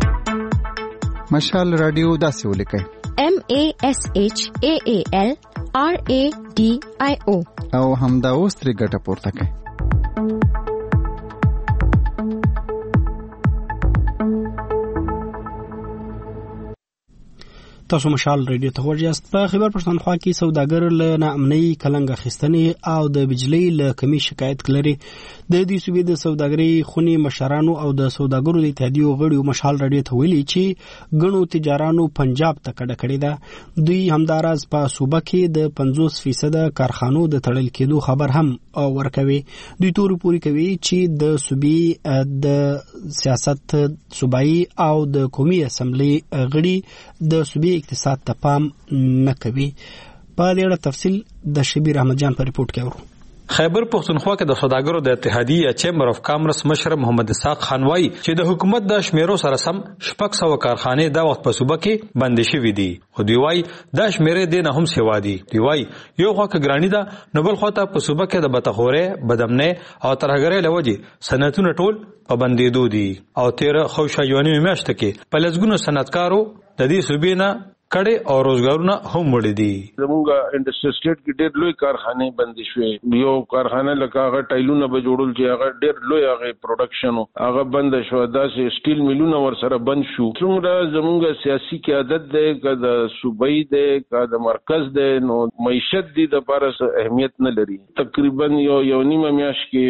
مشال رادیو داسې ولیکئ MASHAAL RADIO او همدا اوس ترې ګټه پورته کړئ. تاسو مشال ریډیو ته ورجاست. په خبر پښتونخوا کې سوداګر له ناامنۍ کلنګ اخیستنې او د بجلی له کمی شکایت لري. د دې صوبې د سوداګرۍ خونې مشرانو او د سوداګرو د اتحادیو غړو مشال ریډیو ته ویلي چې ګڼو تجارانو پنجاب ته کډه کړې ده. دوی همداراز په صوبه کې د 50% کارخانو د تړل کېدو خبر هم ورکوي. دوی توري پوری کوي چې د صوبې د سیاست صوبایي او د قومي اسمبلی غړي د صوبې اقتصاد ته پام نه کوي. په دې اړه تفصیل د شبیر احمد جان په ریپورت کې اورو. خیبر پښتونخوا کې د سوداګرو د اتحادیې چیمبر اف کامرس مشر محمد اسحاق خان وایي چې د حکومت د شمیرو سره سم 600 کارخانې د وخت په صوبه کې بند شوې دي. خو دوی وایي دا شمیرې د نه هم سیوا دي. دوی وایي یو خو ګرانی ده نو بل خو ته په صوبه کې د بتخوره بدمنه او ترهګرۍ لوجي صنعتونه ټول په بندېدو دي او 13 خوشایونی میاشت کې په لږګونو صنعتکارو د دې صوبې نه کړي او روزګارونه هم وړي دي. زمونږه انډستری سټیټ کې ډېر لوی کارخانه بند شوې. یو کارخانه لکه هغه ټایلونه به جوړول چې هغه ډېر لوی هغه پروډکشن هغه بند شو. داسې سټیل میلونه ور سره بند شو. څومره زمونږه سیاسي قیادت ده کده صوبایي ده کده مرکز ده نو معیشت دي د لپاره اهمیت نه لري. تقریبا یو نیمه میاشت کې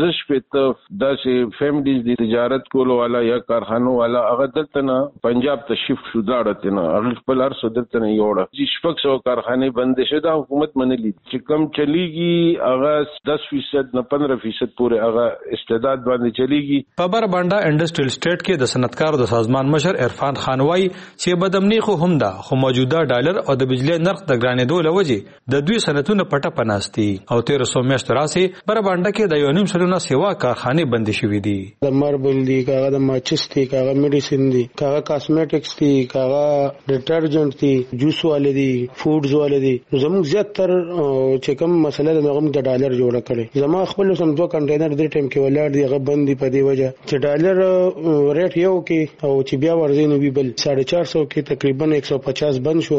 15 داسې فیملیز دي تجارت کولو والا یا کارخانو والا هغه دلته نه پنجاب ته شفت شو. داړه نه هغه خپل صدرته نه یوړه. چې 600 کارخانه بند شه دا حکومت منلی چې کم چلیږي هغه 10% نه 15% پورې هغه استعداد باندې چلیږي. په بربنده انډستریل سټیټ کې د صنعتکارو د سازمان مشر عرفان خان وایي چې بدمنی خو هم ده خو موجوده ډالر او د بجلی نرخ د ګرانېدو لوجه د دوی صنعتونه پټه پناستي او 1300 میاشت راسي بربنده کې د 1.5 سلنه سیوا کارخانه بند شوې دي. د ماربل دي کاغه د ماچس دي کاغه میډیسن دي کاغه کاسمیټکس دي کاغه ډیټرجنټ دي جوس والے دي فودز والے دي. زموږ زیاتره چې کوم مسله د مغم د ډالر جوړه کړي. زما خپل سم 2 کنټینر د ټیم کې ولاړ دي هغه بندي په دی وجه چې ډالر ریټ یو کې او چې بیا ورزینو وی بل 450 کې تقریبا 150 بند شو.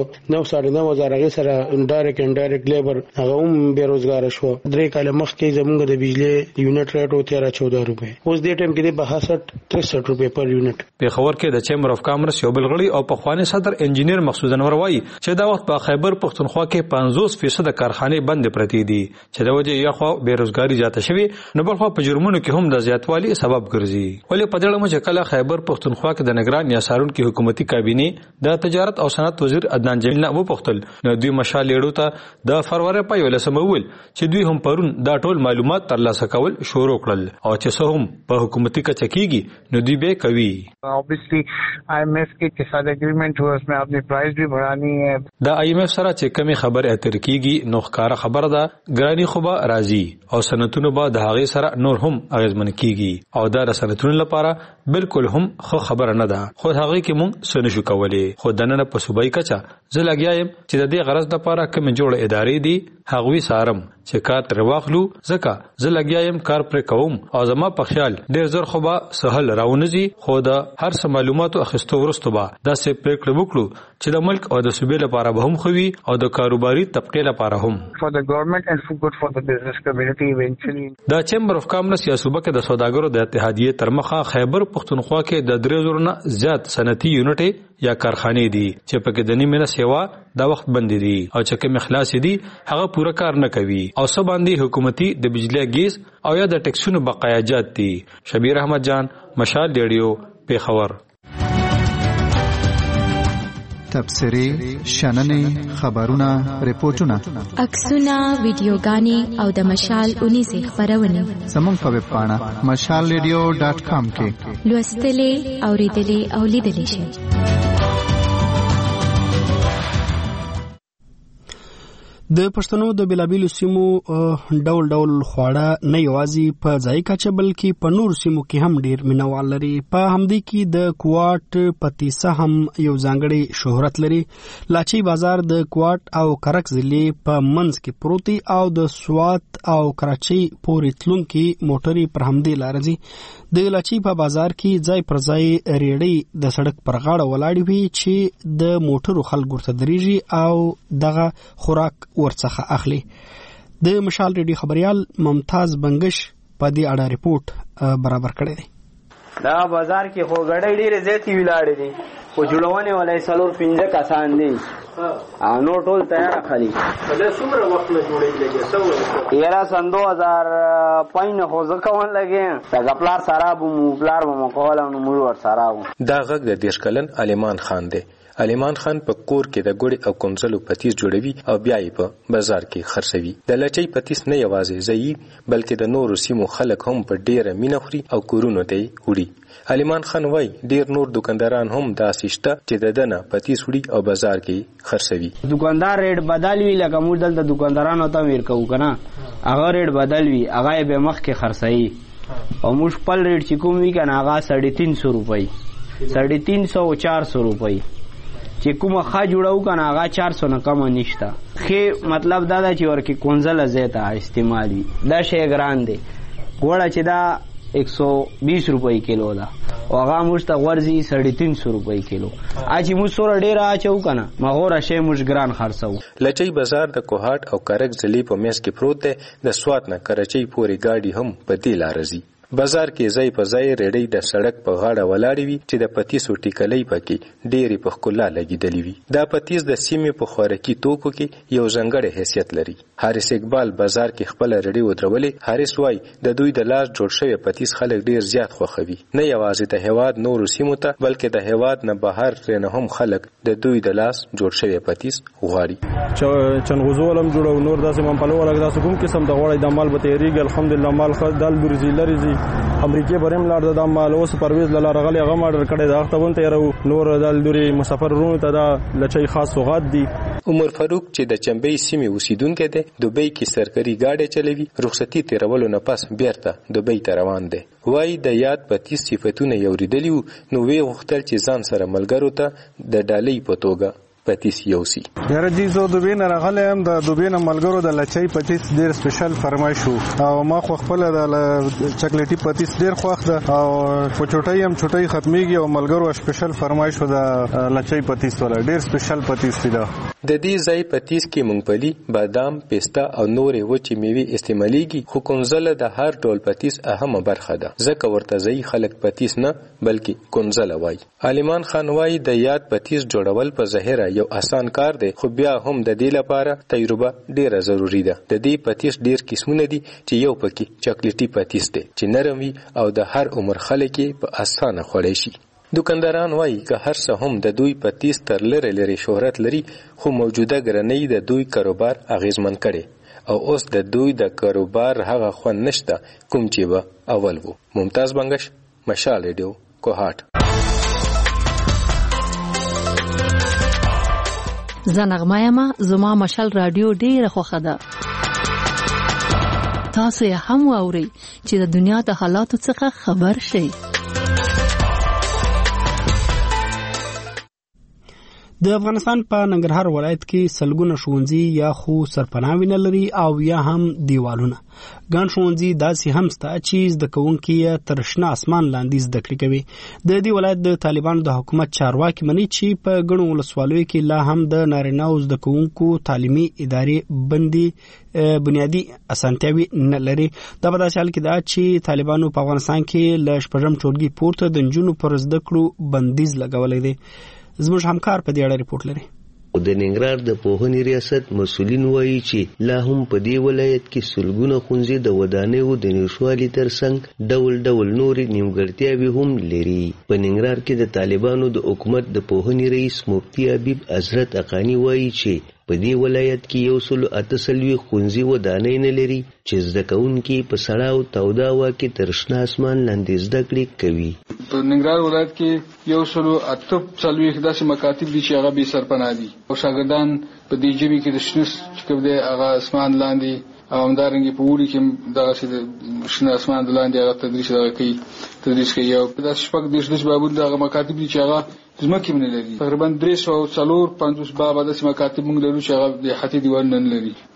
9,900 هغه سره ډایرکټ اند ډایرکټ لیبر هغه هم بیروزګار شو. 3 کال مخکې زموږ د بجلی یونټ ریټ و 13-14 روپے. اوس د ټیم کې د 62-63 روپے پر یونټ. په خبر کې د چیمبر اف کامرس یو بل غړي او په خواني صدر انجینیر مقصود انور وایي چې دا وخت په خیبر پښتونخوا کې 50% کارخانه بند پرتی دي چې د وجه یا خو بیروزګاری زیاته شوی نو بل خو په جرمونو کې هم د زیاتوالي سبب ګرځي. ولې په دغه مجه کله خیبر پښتونخوا کې د نگران یا سارون کې حکومتي کابینه د تجارت او صنعت وزیر عدنان جمیل نه وپوښتل نو دوی مشال لیړو ته د فروری په 11 چې دوی هم پرون دا ټول معلومات ترلاسه کول شروع کړل او چې څه هم په حکومتي کچه کېږي نو دوی به کوي. obviously IMF के साथ एग्रीमेंट हुआ उसमें आपने प्राइस भी बढ़ानी है. دا IMF سره چې کومه خبر اتر کیږي نو ښکارا خبر ده ګرانی خو به راځي او سنتونو به د هغه سره نور هم اغیزمن کیږي او دا سنتونو لپاره بالکل هم خو خبر نه ده. خو هغه کې مونږ سن شو کولې خو دنه په صوبای کچا زه لګیایم چې د دې غرض لپاره کوم جوړ ادارې دي هغوی سارم چې کار تر واخلو ځکه زه لګیایم کار پر کوم او زما په خیال ډېر زر خو به سهل راونځي خو دا هر څه معلوماتو اخیستو ورسته به دا سه پریکړه وکړو چې د ملک او د صوبې لپاره به هم خوي او د کاروباري طبقه لپاره هم for the government and for good for the business community eventually. دا چیمبر اف کامرس یا صوبه کې د سوداګرو د اتحادیې تر مخه خیبر پښتونخوا کې د 3,000 نه زیات صنعتي یونټ یا کارخانې دي چې په کې د نیمه سیوا دا وخت بند دي او چې کوم اخلاص دي هغه پوره کار نه کوي او سب باندې حکومتي د بجلی ګیس او یا د ټیکسونو بقایاجات دي. شبیر احمد جان مشال ریډیو پیښور. تبصرې شننې خبرونه ریپورتونه عکسونه ویډیوګانې او د مشال 19 خبرونه زموږ په ویب پاڼه mashalradio.com کې لوستلې اوریدلې او لیدلې شئ. د پښتنو د بلابیلو سیمو ډول ډول خواړه نه یوازې په ځای کچه بلکې په نور سیمو کې هم ډیر مینوال لري. په همدې کې د کوټ پتیسه هم یو ځانګړی شهرت لري. لاچی بازار د کوټ او کرک ضلع په منځ کې پروتي او د سوات او کراچۍ پورې تلونکي موټرې پر همدې لار ځي. د لاچی په بازار کې ځای پر ځای ریړۍ د سړک پر غاړه ولاړې وي چې د موټرو خلکو ته درېږي او دغه خوراک ورڅخه اخلي. د مشال ریډیو خبريال ممتاز بنگش په دې اړه ریپورت برابر کړی دی. دا بازار کې خو غړې ډېرې زیاتې ولاړې دي خو جوړونې ولای 4-5 کسان دي نو ټول تیار خالي. دا څومره وخت نه جوړېږي؟ یاره سن 2005 نه خو ځکهون لګي دا پلار سره بو پلار بو مکول نو مور ور سره دا غږ د دیش کلن علیمان خان دی. علیمان خان په کور کې د ګوړې او کنزلو پتیس جوړوي او بیا یې په بازار کې خرڅوي. د لچۍ پتیس نه یوازې ځایي بلکې د نورو سیمو خلک هم په ډیره مینه خوري او کورونو ته یې وړي. علیمان خان وایي ډیر نور دکانداران هم داسې شته چې د دنه پتیس وړي او بازار کې خرڅوي. دکاندار ریټ بدل وی لکه موږ دلته دکاندارانو ته ویر کوو کنه هغه ریټ بدل وی هغه به مخ کې خرڅوي او موږ خپل ریټ چې کوم وی کنه هغه 350 روپۍ 350-400 روپۍ چې کومه ښه جوړو کنه هغه 400 نه کم نشته. خې مطلب دا چې ورکه کنزله زیاته استعمالي دا شی ګران دی. ګوړه چې دا 120 روپۍ کیلو ده او هغه مشته ورزي 350 روپۍ کیلو. اجي مو سره ډیر اچو کنه مغوره شی مش ګران خرڅو. لچۍ بازار د کوهاټ او کرک ضلع په میس کې پروت دی. د سوات نه کراچۍ پورې گاډي هم په دې لار ځي. بازار کې ځای په ځای ریډۍ د سړک په غاړه ولاړې وي چې د پتیسو ټیکلۍ پکې ډېرې په ښکلا لګېدلې وي. دا پتیس د سیمې په خوراکي توکو کې یو ځانګړی حیثیت لري. حارث اقبال بازار کې خپله ریډۍ ودرولې. حارث وایي د دوی د لاس جوړ شوی پتیس خلک ډېر زیات خوښوي. نه یوازې د هېواد نورو سیمو ته بلکې د هېواد نه بهر ترېنه هم خلک د دوی د لاس جوړ شوی پتیس غواړي. چنغوزو ولم جوړو نور داسې ممپلو ولګ داسې کوم قسم د غوړی د مال به تیریږي. الحمدلله مال ښه دال درځي لري ځي امریکای بریم لار د مال اوس پرویز لاله رغلی هغه ماډر کړی دا وخت ونه تیرو نور دال دوري مسافر رونو ته دا لچای خاص سوغات دي. عمر فاروق چې د چمبې سیمې اوسیدونکی دی دوبۍ کې سرکري گاډي چلوي. رخصتي تیرولو نه پس بیرته دوبۍ ته روان دی. وایي د یاد پتیس صفتونه یوریدلی وو نو وی غوښتل چې ځان سره ملګرو ته د ډالۍ په توګه پتیس یوسی. یاره جی زه دوبۍ نه راغلی یم. د دوبۍ نه ملګرو د لچۍ پتیس ډېر سپیشل فرمایش وو او ما خو خپله د چاکلیټي پتیس ډېر خوښ ده او په چوټۍ هم چوټۍ ختمیږي او ملګرو سپیشل فرمایش وو د لچۍ پتیس والا ډېر سپیشل پتیس دی. د دې ځای پتیس کې مونګفلي بادام پسته او نورې وچې میوې استعمالیږي خو کنزله د هر ډول پتیس اهمه برخه ده ځکه ورته ځایي خلک پتیس نه بلکې کنزله وایي. علیمان خان وایي د یاد پتیس جوړول په ظاهره یو آسان کار دی خو بیا هم د دې لپاره تجربه ډیره ضروری ده. د دې پتیس ډیر قسمونه دي چې یو پکې چاکلیټي پتیس دی چې نرم وي او د هر عمر خلک په اسانه خوړی شي. دکانداران وایي که هر څه هم د دوی پتیس تر لرې شهرت لري خو موجوده ګرانۍ د دوی کاروبار اغیزمن کړي او اوس د دوی د کاروبار هغه خوند نشته کوم چې به اول وو. ممتاز بنگش مشال ریډیو کوهاټ. زنغمایما زما مشال رادیو ډیره خوښه ده. تاسو یې هم واورئ چې د دنیا د حالاتو څخه خبر شئ. د افغانستان په ننګرهار ولایت کې سلګونه ښوونځي یا خو سرپناه نه لري او یا هم دیوالونه. ګڼ ښوونځي داسې هم شته چې زده کوونکي تر شنه اسمان لاندې زده کړې کوي. د دې ولایت د طالبانو د حکومت چارواکي مني چې په ګڼو ولسوالیو کې لا هم د نارینه او زده کوونکو تعلیمي ادارې بنیادی اسانتیاوي نه لري. دا په داسې حال کې ده چې طالبانو په افغانستان کې له شپږم ټولګي پورته د نجونو پر زده کړو بندیز لګولی دی. زموږ همکار په دې اړه ریپورت لري. د ننګرهار د پوهنې ریاست مسؤلین وایي چې لا هم په دې ولایت کې سلګونه ښوونځي د ودانیو د نشوالي ترڅنګ ډول ډول نورې نیمګړتیاوې هم لري. په ننګرهار کې د طالبانو د حکومت د پوهنې رئیس مفتي حبیب حضرت اقانی وایي چې په دې ولایت کې 148 ښوونځي ودانۍ نه لري چې زده کوونکي په سړه او توده هوا کې تر شنه اسمان لاندې زده کړې کوي. په ننګرهار ولایت کې 148 داسې مکاتب دي چې هغه بې سرپناه دي او شاګردان په دې ژبې کې د شنه چې کوم دی هغه اسمان لاندې او همدارنګه په وړي کې دغه شنه اسمان لاندې هغه تدریس کوي او دا شپږ دیش بابود دغه مکاتب دي چې هغه زمکه من لري. تقریبا 350 باب د مکاتب موږ لرو چې هغه د حتی دیوال نه لري.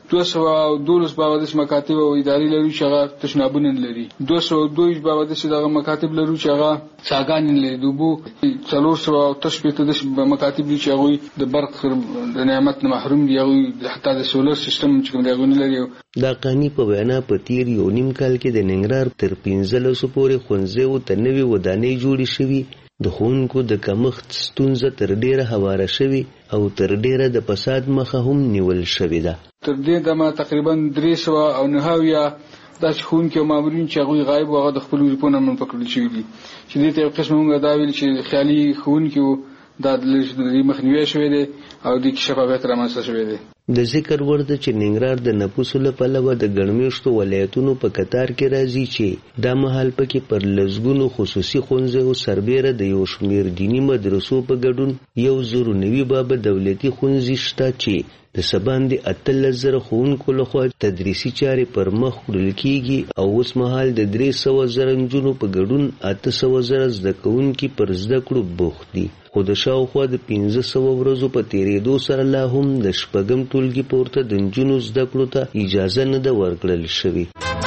212 باندې مکاتب او اداري لري چې هغه تشنابونه لري 202 باندې دغه مکاتب لري چې هغه څاګان لري دوبو 400 د مکاتب چې هغه د برق د نعمت نه محروم دي هغه حتی د سولر سیستم چې کوم دی لري. دا قانی په وینا په تیر یو نیم کال کې د ننګرهار تر 1500 پورې ښوونځي او تنوي ودانۍ جوړې شوي د ښوونکو د کمښت ستونزه تر ډیره هواره شوي او تر ډیره د فساد مخه هم نیول شوې ده. تر دې دمه تقریبا 390 دا ښوونکي او مامورین چې هغه غایب هغه د خپل ریپورټ من پکړل شوی دي چې دې ته قسم موږ دا ویل چې خیالي ښوونکي دا د مخنیوي شوی دی او د شفافیت رامنځته شوی دی. د ذکر ورته چې ننګرهار د نفوسو له پلوه د ګڼمېشتو ولایتونو په کتار کې راځي چې دا مهال پکې پر لسګونو خصوصي ښوونځي او سربیره د یو شمېر دیني مدرسو په ګډون 190 بابه دولتي ښوونځي شته چې د سباندې 18,000 ښوونکو لخوا تدریسي چارې پر مخ وړل کیږي او اوس مهال د 300,000 نجونو په ګډون 800,000 زده کوونکي پر زده کړو بوخت دي. خو د شاوخوا د 1500 ورځو په تیریدو سره لا هم د شپږم ټولګي پورته د نجونو زده کړو ته اجازه نه ده ورکړل شوې.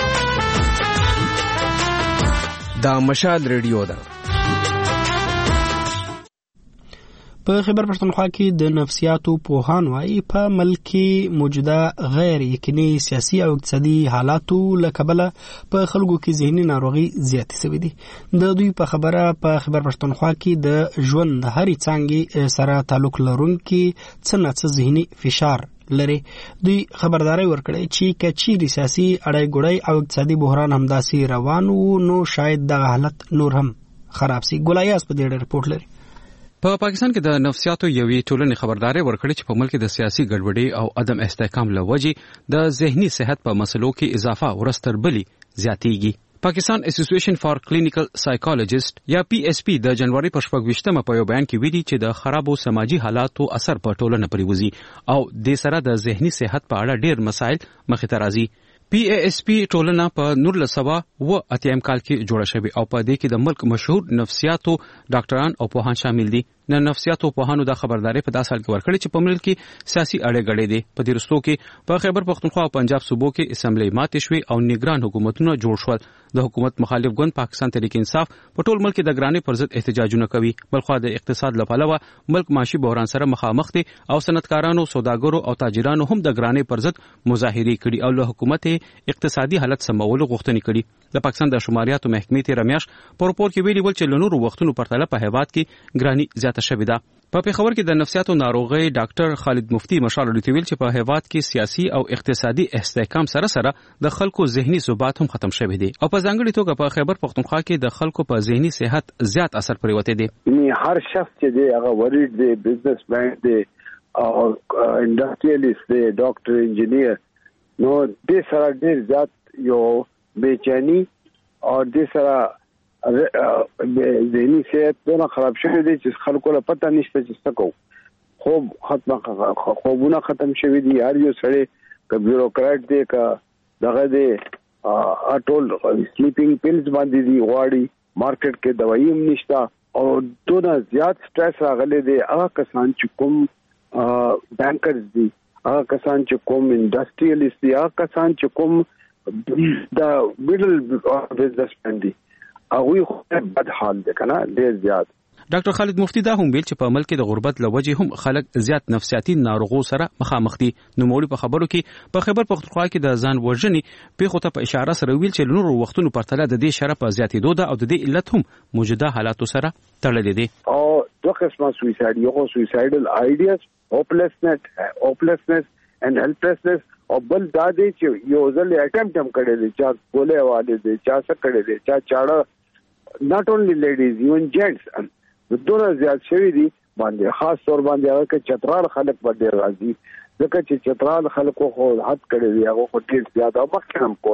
دا مشال ریډیو ده. په خیبر پښتونخوا کې د نفسیاتو پوهان وايي په ملک کې موجوده غیر یقیني سیاسي او اقتصادي حالاتو له کبله په خلکو کې ذهني ناروغي زیاتې شوې دي. د دوی په خبره په خیبر پښتونخوا کې د ژوند د هرې څانګې سره تعلق لرونکي څه نه څه ذهني فشار لري. دوی خبرداري ورکړي چې کچيري سیاسي اړای ګړای او اقتصادي بحران همداسي روان وو نو شاید دغه حالت نور هم خراب سي. ګلایاس په دې رپورټ لري. په پاکستان کې د نفسیاتو یوې ټولنې خبرداري ورکړي چې په ملک د سیاسي ګډوډۍ او عدم استحکام له وجې د ذهني صحت په مسلو کې اضافه ورستر بلی زیاتېږي. پاکستان اسوسییشن فار کلینیکل سایکالوجیست یا PSP د جنوري په 28مه په یو بیان کې ویلي چې د خرابو سماجی حالاتو اثر په ټولنه پرې وځي او د سره د ذهني صحت په اړه ډېر مسایل مخې ته راځي. PASP ټولنه په 1980 کال کې جوړه شوې او په دې کې د ملک مشهور نفسیاتو ډاکټران او پوهان شامل دي. د نفسیاتو پوهانو د خبرداري په 10 سال کې ورکړي چې په ملک کې سیاسي اړې غړې دي. په دې رستو کې په خیبر پښتونخوا او پنجاب صوبو کې اسمبلی ماتې شوې او نگران حکومتونه جوړ شول. د حکومت مخالف ګوند پاکستان تحریک انصاف په ټول ملک کې د ګرانۍ پر ضد احتجاجونه کوي. بلخو د اقتصاد لپاره ملک معاشي بحران سره مخامخ دي او صنعتکارانو، سوداګرو او تاجرانو هم د ګرانۍ پر ضد مظاهرې کړي او له حکومت اقتصادي حالت سمولو غوښتنې کړي. د پاکستان د شماریاتو محکمې تیر میاشت په رپورټ کې ویلي ول چې له نورو وختونو پرتله په هیواد کې ګرانۍ زیاته شوې ده. په پیښور کې د نفسیاتو ناروغي ډاکټر خالد مفتی مشال ویل چې په هیواد کې سیاسي او اقتصادي استحکام سره سره د خلکو ذهني ثبات هم ختم شوی دی او په ځانګړي توګه په خیبر پښتونخوا کې د خلکو په ذهني صحت زیات اثر پریوته دی. هر شخص چې دی هغه ورید دی، بزنس مین دی او انډستریالیست دی، ډاکټر، انجینیر، نو د سره ډیر زیات یو بېچینی او د سره ذهني صحت دونه خراب شوی دی چې خلکو له پته نشته چې څه کوو. خوبونه ختم شوی دي. هر یو سړی که بیوروکرات دی که دغه دی ټول سلیپینګ پیلز باندې دی غواړي. مارکیټ کې دوايي هم نشته او دونه زیات سټرس راغلی دی. هغه کسان چې کوم بانکرز دي، هغه کسان چې کوم انډستریالیست دي، هغه کسان چې کوم د میډل بزنس مین دي، هغه خو بد حال دی کنه ډیر زیات. ډاکټر خالد مفتی دا هم ویل چې په ملک کې د غربت لوجې هم خلک زیات نفسیاتي ناروغو سره مخامخ دي. نو موږ په خبرو کې په خیبر پښتونخوا کې د ځان وژنې پیښو ته په اشاره سره ویل چې نورو وختونو پرتله د دې شرف زیاتېدو ده او د دې علت هم موجوده حالاتو سره تړلې دي. او دوه قسمه سویساید، یو سویسایډل آیډیاز، هوپلسنس and helplessness او بل دا دی چې یو ځل اټمپټ هم کړی دی، چا ګولې والے دی، چا څه کړی دی، چا چاړه. not only ladies, even gents دونه زیات شوی دي باندې، خاص طور باندې هغه کې چترال خلک باندې راځي ځکه چې چترال خلکو خو حد کړی دی، هغه خو ډیر زیات او مخکې هم کول.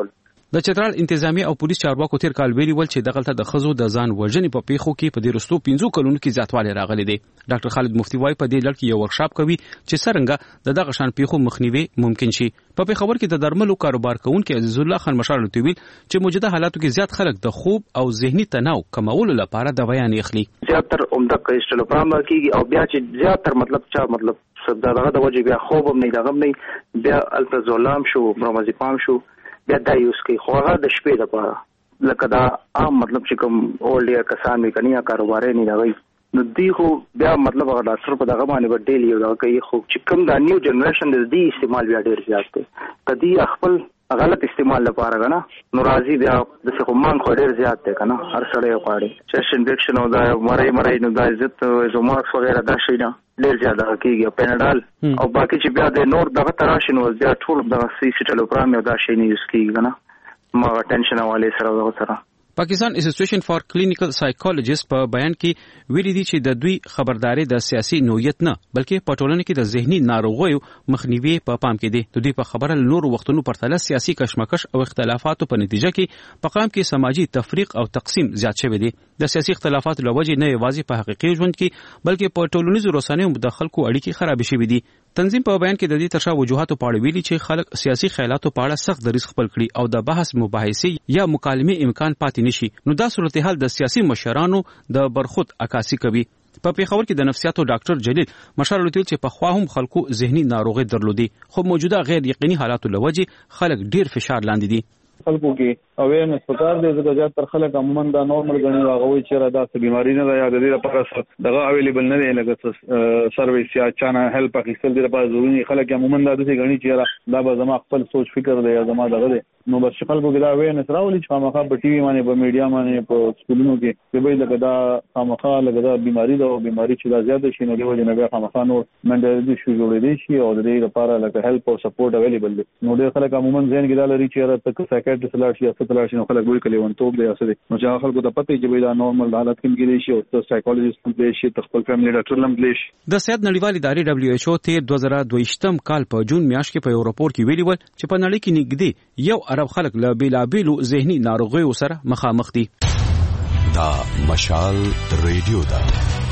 د چترال انتظامی او پولیس چارواکو تیر کال ویلي ول چې دغلته د خزو د ځان وژنې په پیښو کې په دې رستو 15 کلونو کې زیاتوالی راغلی دی. ډاکټر خالد مفتی وايي په دې لړ کې یو ورکشاپ کوي چې څنګه دغه شان پیښو مخنیوي ممکن شي. په پیښور کې د درملو کاروبار کوونکي عزیز الله خان مشال ویل چې موجوده حالاتو کې زیات خلک د خوب او ذهني تناو کمولو لپاره دوايان اخلي. زیاتره عمده کیسټلوپرام کیږي او بیا چې زیاتره مطلب دغه د وجه بیا خوب هم نه دغه نه بیا الپرازولام شو برامازیپام شو بیا دا یوز کوي خو هغه د شپې لپاره لکه دا عام مطلب چې کوم اولډ یا کسان می کني یا کاروبار نه دی نو دی خو بیا مطلب هغه ډاکټر په دغه باندې به ډیلی دا کوي خو چې کوم دا نیو جنریشن دی استعمال بیا ډیر زیات دی کدی خپل غلط استعمال لپاره غنا نو راځي بیا د څه کوم خو ډیر زیات دی کنه هر سړی غواړي چیست انفیکشن او دا مړی نو دا عزت زوماکس وغیرہ دا شي نه ډیر زیاده کیږي پیناډال او باقي چې بیا د نور دغه تراشن و بیا ټول دغه سیټلوپرام یو دا شي نه یوز کیږي کنه ما ټینشن والے سره پاکستان اسوسییشن فار کلینیکل سایکولوژیست په بیان کې ویلي دي چې د دوی خبرداري د سیاسي نوعیت نه بلکې په ټولنه کې د ذهني ناروغیو مخنیوي په پام کې دي. د دوی په خبره نور وختونو پرتله سیاسي کشمکش او اختلافاتو په نتیجه کې په قام کې سماجی تفریق او تقسیم زیات شوی دی. د سیاسي اختلافاتو لوجې نه یوازې په حقيقي ژوند کې بلکې په ټولنیزو رسنیو د خلکو اړیکې خراب شوي دي. تنظیم په بیان کې د دې ترشا وجوهاتو په اړه ویلي چې خلک سیاسي خیالاتو په اړه سخت دریځ خپل کړي او د بحث مباحثې یا مکالمې امکان پاتې نشي نو دا صورتحال د سیاسي مشرانو د برخود عکاسي کوي. په پیښور کې د نفسیاتو ډاکټر جلیل مشال ویل چې په خوا هم خلکو ذهني ناروغي درلودي خو موجوده غیر یقیني حالاتو لوجې خلک ډیر فشار لاندې دي. خلکو کې اویرنس پکار دی ځکه چې تر خلک عموما دا نورمال غني واغوي چې دا څه بیماری نه ده یا د دې لپاره دغه اویلیبل نه دی لکه سرویس یا چانه هیلپ اخیستل دي لپاره ضروري خلک عموما دا څه غني چې دا به زما خپل سوچ فکر دی یا زما دغه دی نو بس خلکو کې دا اویرنس راولي چې خامخا په ټي وي باندې په میډیا باندې په سکولونو کې چې به لکه دا خامخا لکه دا بیماری ده او بیماری چې دا زیاته شي نو دی وجه نه بیا خامخا نو منډل شو جوړې دي شي او د دې لپاره لکه هیلپ او سپورټ اویلیبل دي نو ډېر خلک عموما ځین کې دا لري چې راته سایکیاټریست لاشي یا ستلاشي نو خلک وایي کلی ونټوب دی اسره نو چې خلکو ته پته چې دا نورمال حالت کې کېږي شي او سایکولوژیست هم دی شي خپل فیملی ډاکټر هم دی شي. د صحت نړیوال ادارې دبليو ایچ او تیر 2022 کال په جون میاشت کې په یو راپور کې ویلي و چې په نړۍ کې نږدې 1 ارب خلک له بیلابیلو ذهني ناروغیو سره مخامخ دي. دا مشال ریډیو دا